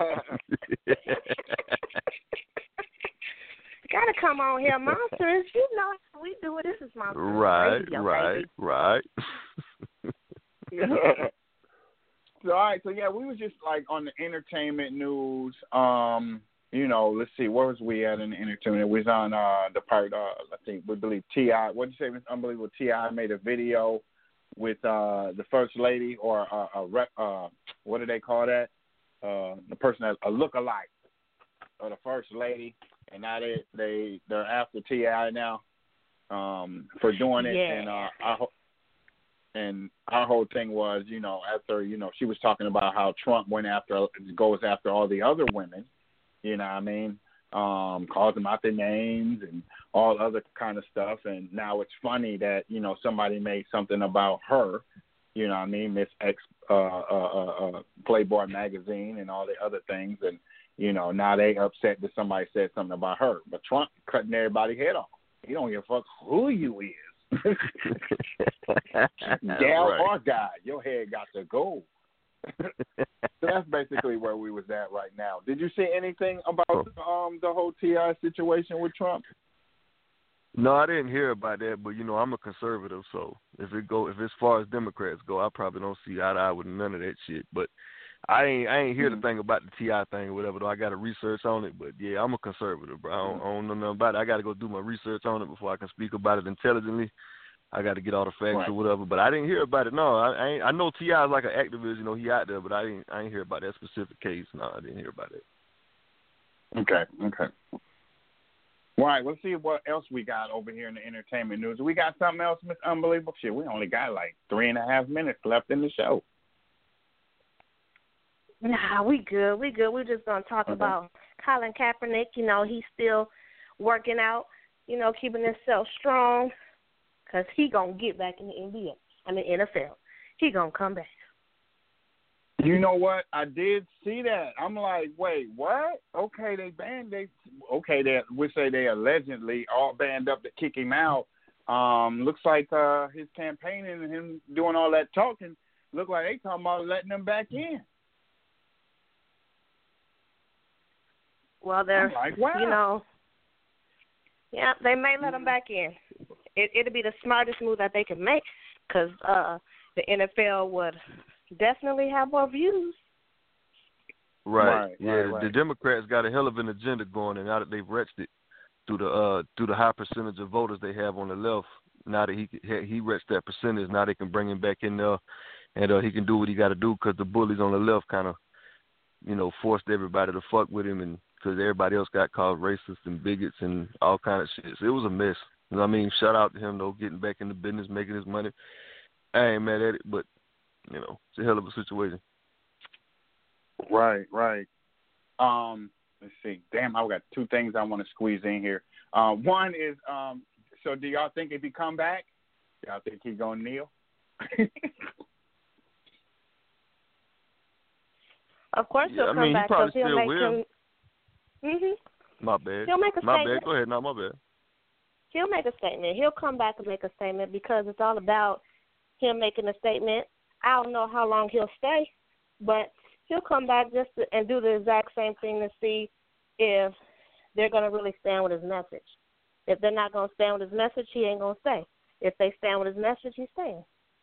Gotta come on here, monsters. You know how we do it. This is monsters. Right, Radio, right, baby. right. So, all right, so yeah, we was just like on the entertainment news. You know, let's see, where was we at in the entertainment? We was on the part. I think we believe T.I. What'd you say? It's unbelievable. T.I. made a video with the first lady, or what do they call that? The person that's a lookalike of the first lady, and now they're after T.I. now for doing it. Yeah. And our whole thing was, you know, after, you know, she was talking about how Trump goes after all the other women, you know what I mean, calls them out their names and all other kind of stuff. And now it's funny that, you know, somebody made something about her, you know what I mean, Miss X, Playboy magazine and all the other things. And, you know, now they upset that somebody said something about her. But Trump cutting everybody's head off. He don't give a fuck who you is. Gal right. or guy, your head got to go. So that's basically where we was at right now. Did you see anything about the whole T.I. situation with Trump? No, I didn't hear about that, but you know, I'm a conservative, so if as far as Democrats go, I probably don't see eye to eye with none of that shit. But I ain't hear the thing about the T.I. thing or whatever, though. I got to research on it, but yeah, I'm a conservative, bro. I don't know nothing about it. I got to go do my research on it before I can speak about it intelligently. I got to get all the facts or whatever, but I didn't hear about it. No, I know T.I. is like an activist, you know, he out there, but I ain't hear about that specific case. No, I didn't hear about it. Okay. All right, let's see what else we got over here in the entertainment news. We got something else, Miss Unbelievable? Shit, we only got like 3.5 minutes left in the show. Nah, we good. We're just going to talk about Colin Kaepernick. You know, he's still working out, you know, keeping himself strong, because he going to get back in the NFL. He going to come back. You know what? I did see that. I'm like, wait, what? Okay, we say they allegedly all banned up to kick him out. Looks like his campaigning and him doing all that talking, look like they talking about letting him back in. Well, they're, like, wow. you know, yeah, they may let him back in. It'll be the smartest move that they can make, because the NFL would definitely have more views. Right. The Democrats got a hell of an agenda going, and now that they've reached it through the high percentage of voters they have on the left, now that he reached that percentage, now they can bring him back in there, and he can do what he got to do, because the bullies on the left kind of, you know, forced everybody to fuck with him, and because everybody else got called racist and bigots and all kind of shit. So it was a mess. You know what I mean? Shout out to him, though, getting back in the business, making his money. I ain't mad at it, but, you know, it's a hell of a situation. Right. Let's see. Damn, I've got two things I want to squeeze in here. One is, so do y'all think if he come back, y'all think he's going to kneel? Of course he'll come back, because he'll make him. My bad. He'll make a statement. My bad. Go ahead. No, my bad. He'll make a statement. He'll come back and make a statement, because it's all about him making a statement. I don't know how long he'll stay, but he'll come back and do the exact same thing to see if they're going to really stand with his message. If they're not going to stand with his message, he ain't going to stay. If they stand with his message, he's staying.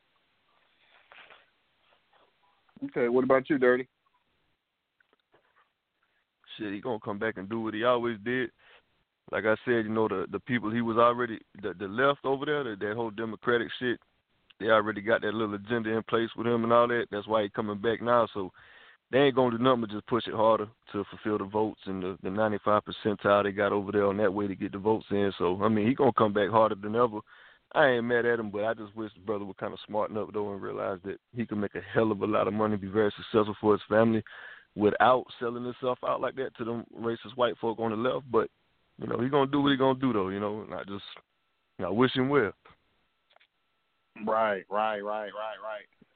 Okay, what about you, Dirty? Shit, he going to come back and do what he always did. Like I said, you know, the people he was already, the left over there, that whole Democratic shit, they already got that little agenda in place with him and all that. That's why he's coming back now. So they ain't going to do nothing but just push it harder to fulfill the votes and the 95 percentile they got over there on that way to get the votes in. So, I mean, he going to come back harder than ever. I ain't mad at him, but I just wish the brother would kind of smarten up, though, and realize that he can make a hell of a lot of money, be very successful for his family without selling himself out like that to them racist white folk on the left. But, you know, he going to do what he going to do, though, you know, and I wish him well. Right.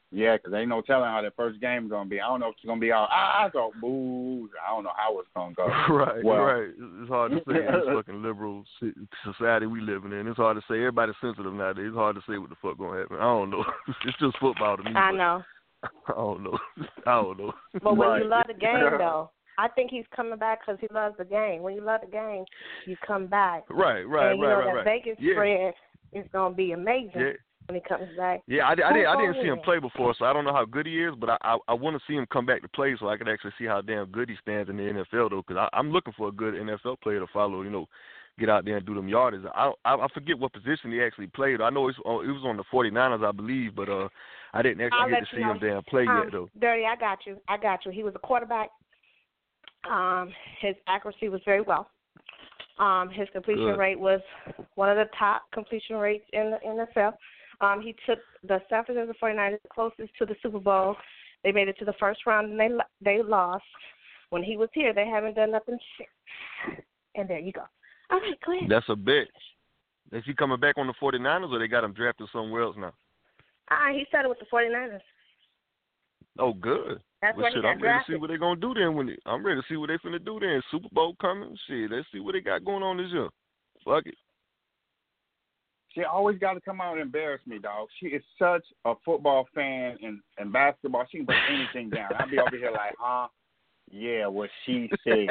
Yeah, because ain't no telling how that first game is going to be. I don't know if it's going to be all, go, boo. I don't know how it's going to go. Right, well, right. It's hard to say in this fucking liberal society we living in. It's hard to say. Everybody's sensitive nowadays. It's hard to say what the fuck going to happen. I don't know. It's just football to me. I know. I don't know. But when you love the game, though, I think he's coming back because he loves the game. When you love the game, you come back. Right. And you know that right. Vegas spread is going to be amazing when he comes back. Yeah, I didn't see him play before, so I don't know how good he is, but I want to see him come back to play so I can actually see how damn good he stands in the NFL, though, because I'm looking for a good NFL player to follow, get out there and do them yards. I forget what position he actually played. I know it was on the 49ers, I believe, but I didn't actually get to see him damn play yet, though. Dirty, I got you. He was a quarterback. His accuracy was very well. His completion rate was one of the top completion rates in the NFL. He took the San Francisco 49ers closest to the Super Bowl. They made it to the first round, and they lost. When he was here, they haven't done nothing since. And there you go. All right, go ahead. That's a bet. Is he coming back on the 49ers, or they got him drafted somewhere else now? He started with the 49ers. Oh, good. That's well, where shit, he got I'm ready drafted. to see what they're going to do then. I'm ready to see what they're finna do then. Super Bowl coming. Shit, let's see what they got going on this year. Fuck it. She always got to come out and embarrass me, dog. She is such a football fan and basketball. She can break anything down. I'll be over here like, yeah, what she said.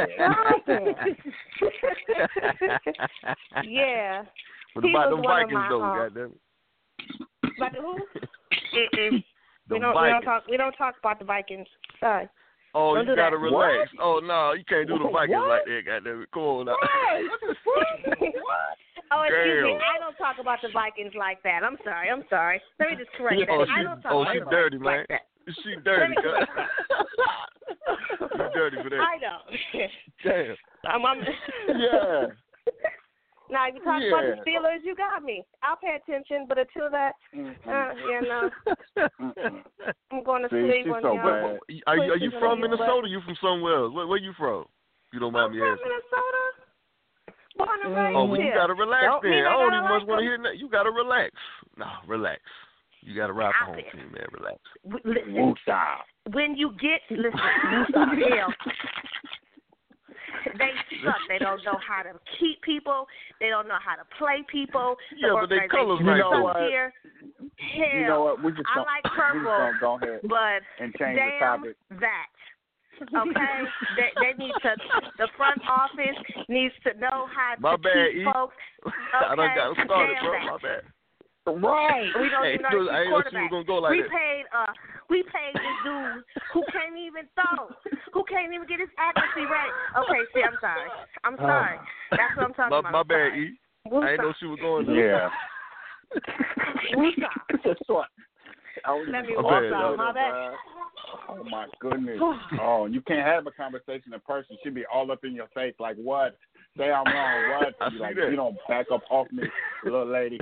Yeah. What about them Vikings, though? Goddamn it. About the who? We don't talk about the Vikings. Sorry. Oh, don't you gotta relax. What? Oh no, you can't do the Vikings like that, goddamn it. Come on now. Oh, excuse me. I don't talk about the Vikings like that. I'm sorry. Let me just correct that. I don't talk about she the dirty, Vikings man. like that. She dirty, She's dirty for that. I know. Damn. Yeah. Now, if you talk about the Steelers, you got me. I'll pay attention, but until that, I'm going to sleep. She's so bad. Are you from Minnesota? Or you from somewhere else? Where you from? You don't mind me asking. Minnesota. Born and raised well, you got to relax then. I don't even much want to hear that. You got to relax. No, relax. You got to ride for home team, man. Relax. Listen, when you get, hell, they suck. They don't know how to keep people. They don't know how to play people. Yeah, but they colors nice. Here. Hell, you know what? I like purple, go ahead but and change the topic. That. Okay, they need to. The front office needs to know how to keep folks. Okay, I done got started, bro. My bad. Right. We don't even know I ain't know she was gonna go like that. We paid this dude who can't even throw, who can't even get his accuracy right. Okay, see, I'm sorry. That's what I'm talking about. My bad, E. I ain't know she was going there. Yeah. That's what. Let me walk out. My bad. Oh my goodness. Oh, you can't have a conversation in person. She'd be all up in your face like, what? Say I'm wrong. What? I see like, that. You don't back up off me, little lady.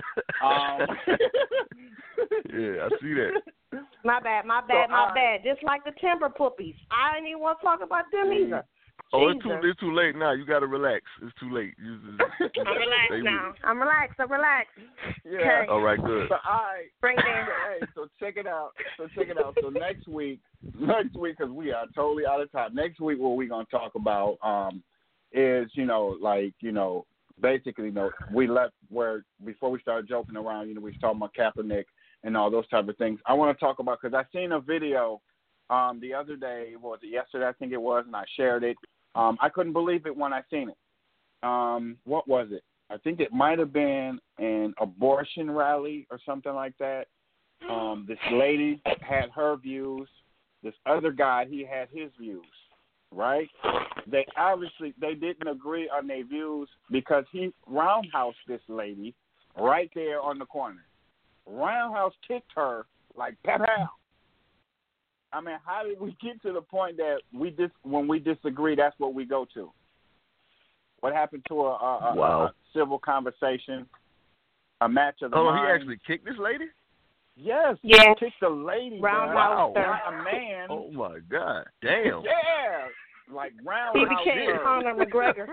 Yeah, I see that. My bad. Just like the timber puppies. I ain't even want to talk about them either. Oh, it's too late now. You got to relax. It's too late. I'm relaxed now. I'm relaxed. Yeah. Okay. All right, good. So, all right. Bring it in. Hey, so check it out. So next week, because we are totally out of time. Next week, what we're going to talk about is, basically, we left where, before we started joking around, we was talking about Kaepernick and all those type of things. I want to talk about, because I seen a video the other day, was it yesterday, I think it was, and I shared it. I couldn't believe it when I seen it. What was it? I think it might have been an abortion rally or something like that. This lady had her views. This other guy, he had his views, right? They didn't agree on their views because he roundhoused this lady right there on the corner. Roundhouse kicked her like pow. I mean, how did we get to the point that when we disagree, that's what we go to? What happened to a civil conversation, a match of the minds? He actually kicked this lady? Yes. Yeah. He kicked the lady. Roundhouse. Not a man. Oh, my God. Damn. Yeah. Like roundhouse. He became Conor McGregor.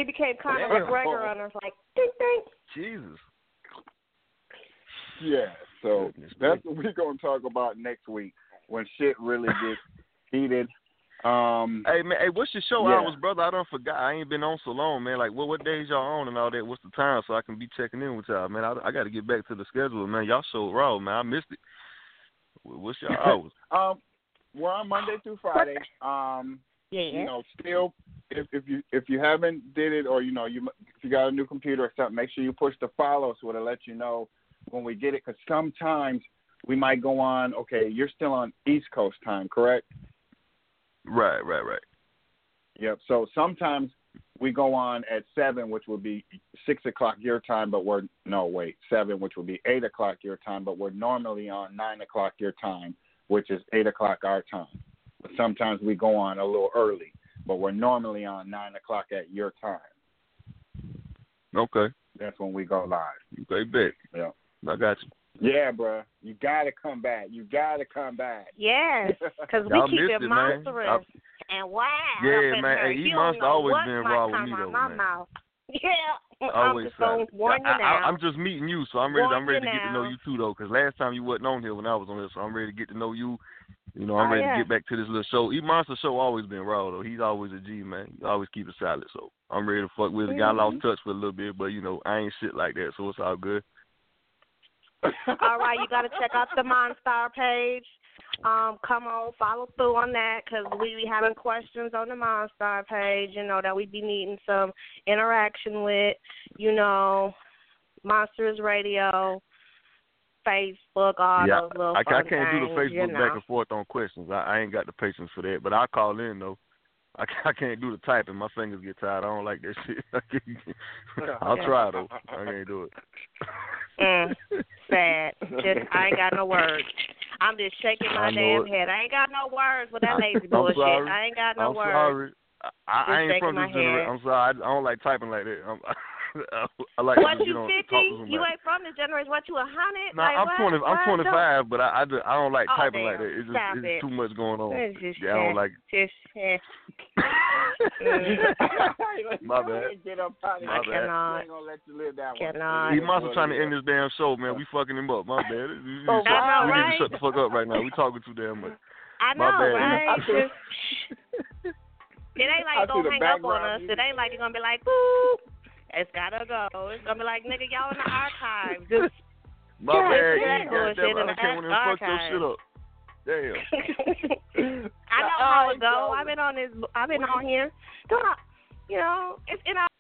McGregor on her, like, ding, ding. Jesus. Yeah. So that's what we're gonna talk about next week when shit really gets heated. Hey man, what's your show yeah. hours, brother? I don't forgot. I ain't been on so long, man. Like, what days y'all on and all that? What's the time so I can be checking in with y'all, man? I got to get back to the schedule, man. Y'all show raw, man. I missed it. What's your hours? We're on Monday through Friday. You know, still, if you haven't did it, or if you got a new computer or something, make sure you push the follow so it'll let you know when we get it. Because sometimes we might go on. Okay, you're still on East Coast time, correct? Right. Yep. So sometimes we go on at 7, which would be 6 o'clock your time, but 7, which would be 8 o'clock your time, but we're normally on 9 o'clock your time, which is 8 o'clock our time. But sometimes we go on a little early, but we're normally on 9 o'clock at your time. Okay. That's when we go live. Okay, bet. Yeah. I got you. Yeah, bro. You got to come back. Yes, because we keep it monstrous and wild. Yeah, man. Hey, E Monster always been raw with me, though, man. Yeah. Always I'm just going to warn you now. I'm just meeting you, so I'm ready to get to know you, too, though, because last time you wasn't on here when I was on here, so I'm ready to get to know you. I'm ready to get back to this little show. E Monster show always been raw, though. He's always a G, man. He always keep it solid, so I'm ready to fuck with it. Got lost touch for a little bit, but, I ain't shit like that, so it's all good. All right, you got to check out the Monstar page. Come on, follow through on that, because we be having questions on the Monstar page, that we be needing some interaction with, Monsters Radio, Facebook, all those little I can't things, do the Facebook back and forth on questions. I ain't got the patience for that, but I'll call in, though. I can't do the typing. My fingers get tired. I don't like that shit. I'll try, though. I can't do it. Sad. I ain't got no words. I'm just shaking my damn head. I ain't got no words with that lazy bullshit. Sorry. I ain't got no words. Sorry. I ain't from this generation. I'm sorry. I don't like typing like that. I like what, to you 50? You ain't from this generation. What, you 100? No, like, I'm 25, but I don't like typing like that. It's too much going on. I don't like it. My bad. Get up out of here. I cannot. I ain't gonna let you live that one. He must be trying to end this damn show, man. We fucking him up. My bad. We know, need right? to shut the fuck up right now. We talking too damn much. I know, right? It ain't like you're gonna hang up on us. It ain't like you're gonna be like, boop. It's gotta go. It's gonna be like, nigga, y'all in the archives. Just my bad. I can't fuck your shit up. Damn. I know how it go. I've been on here. It's in our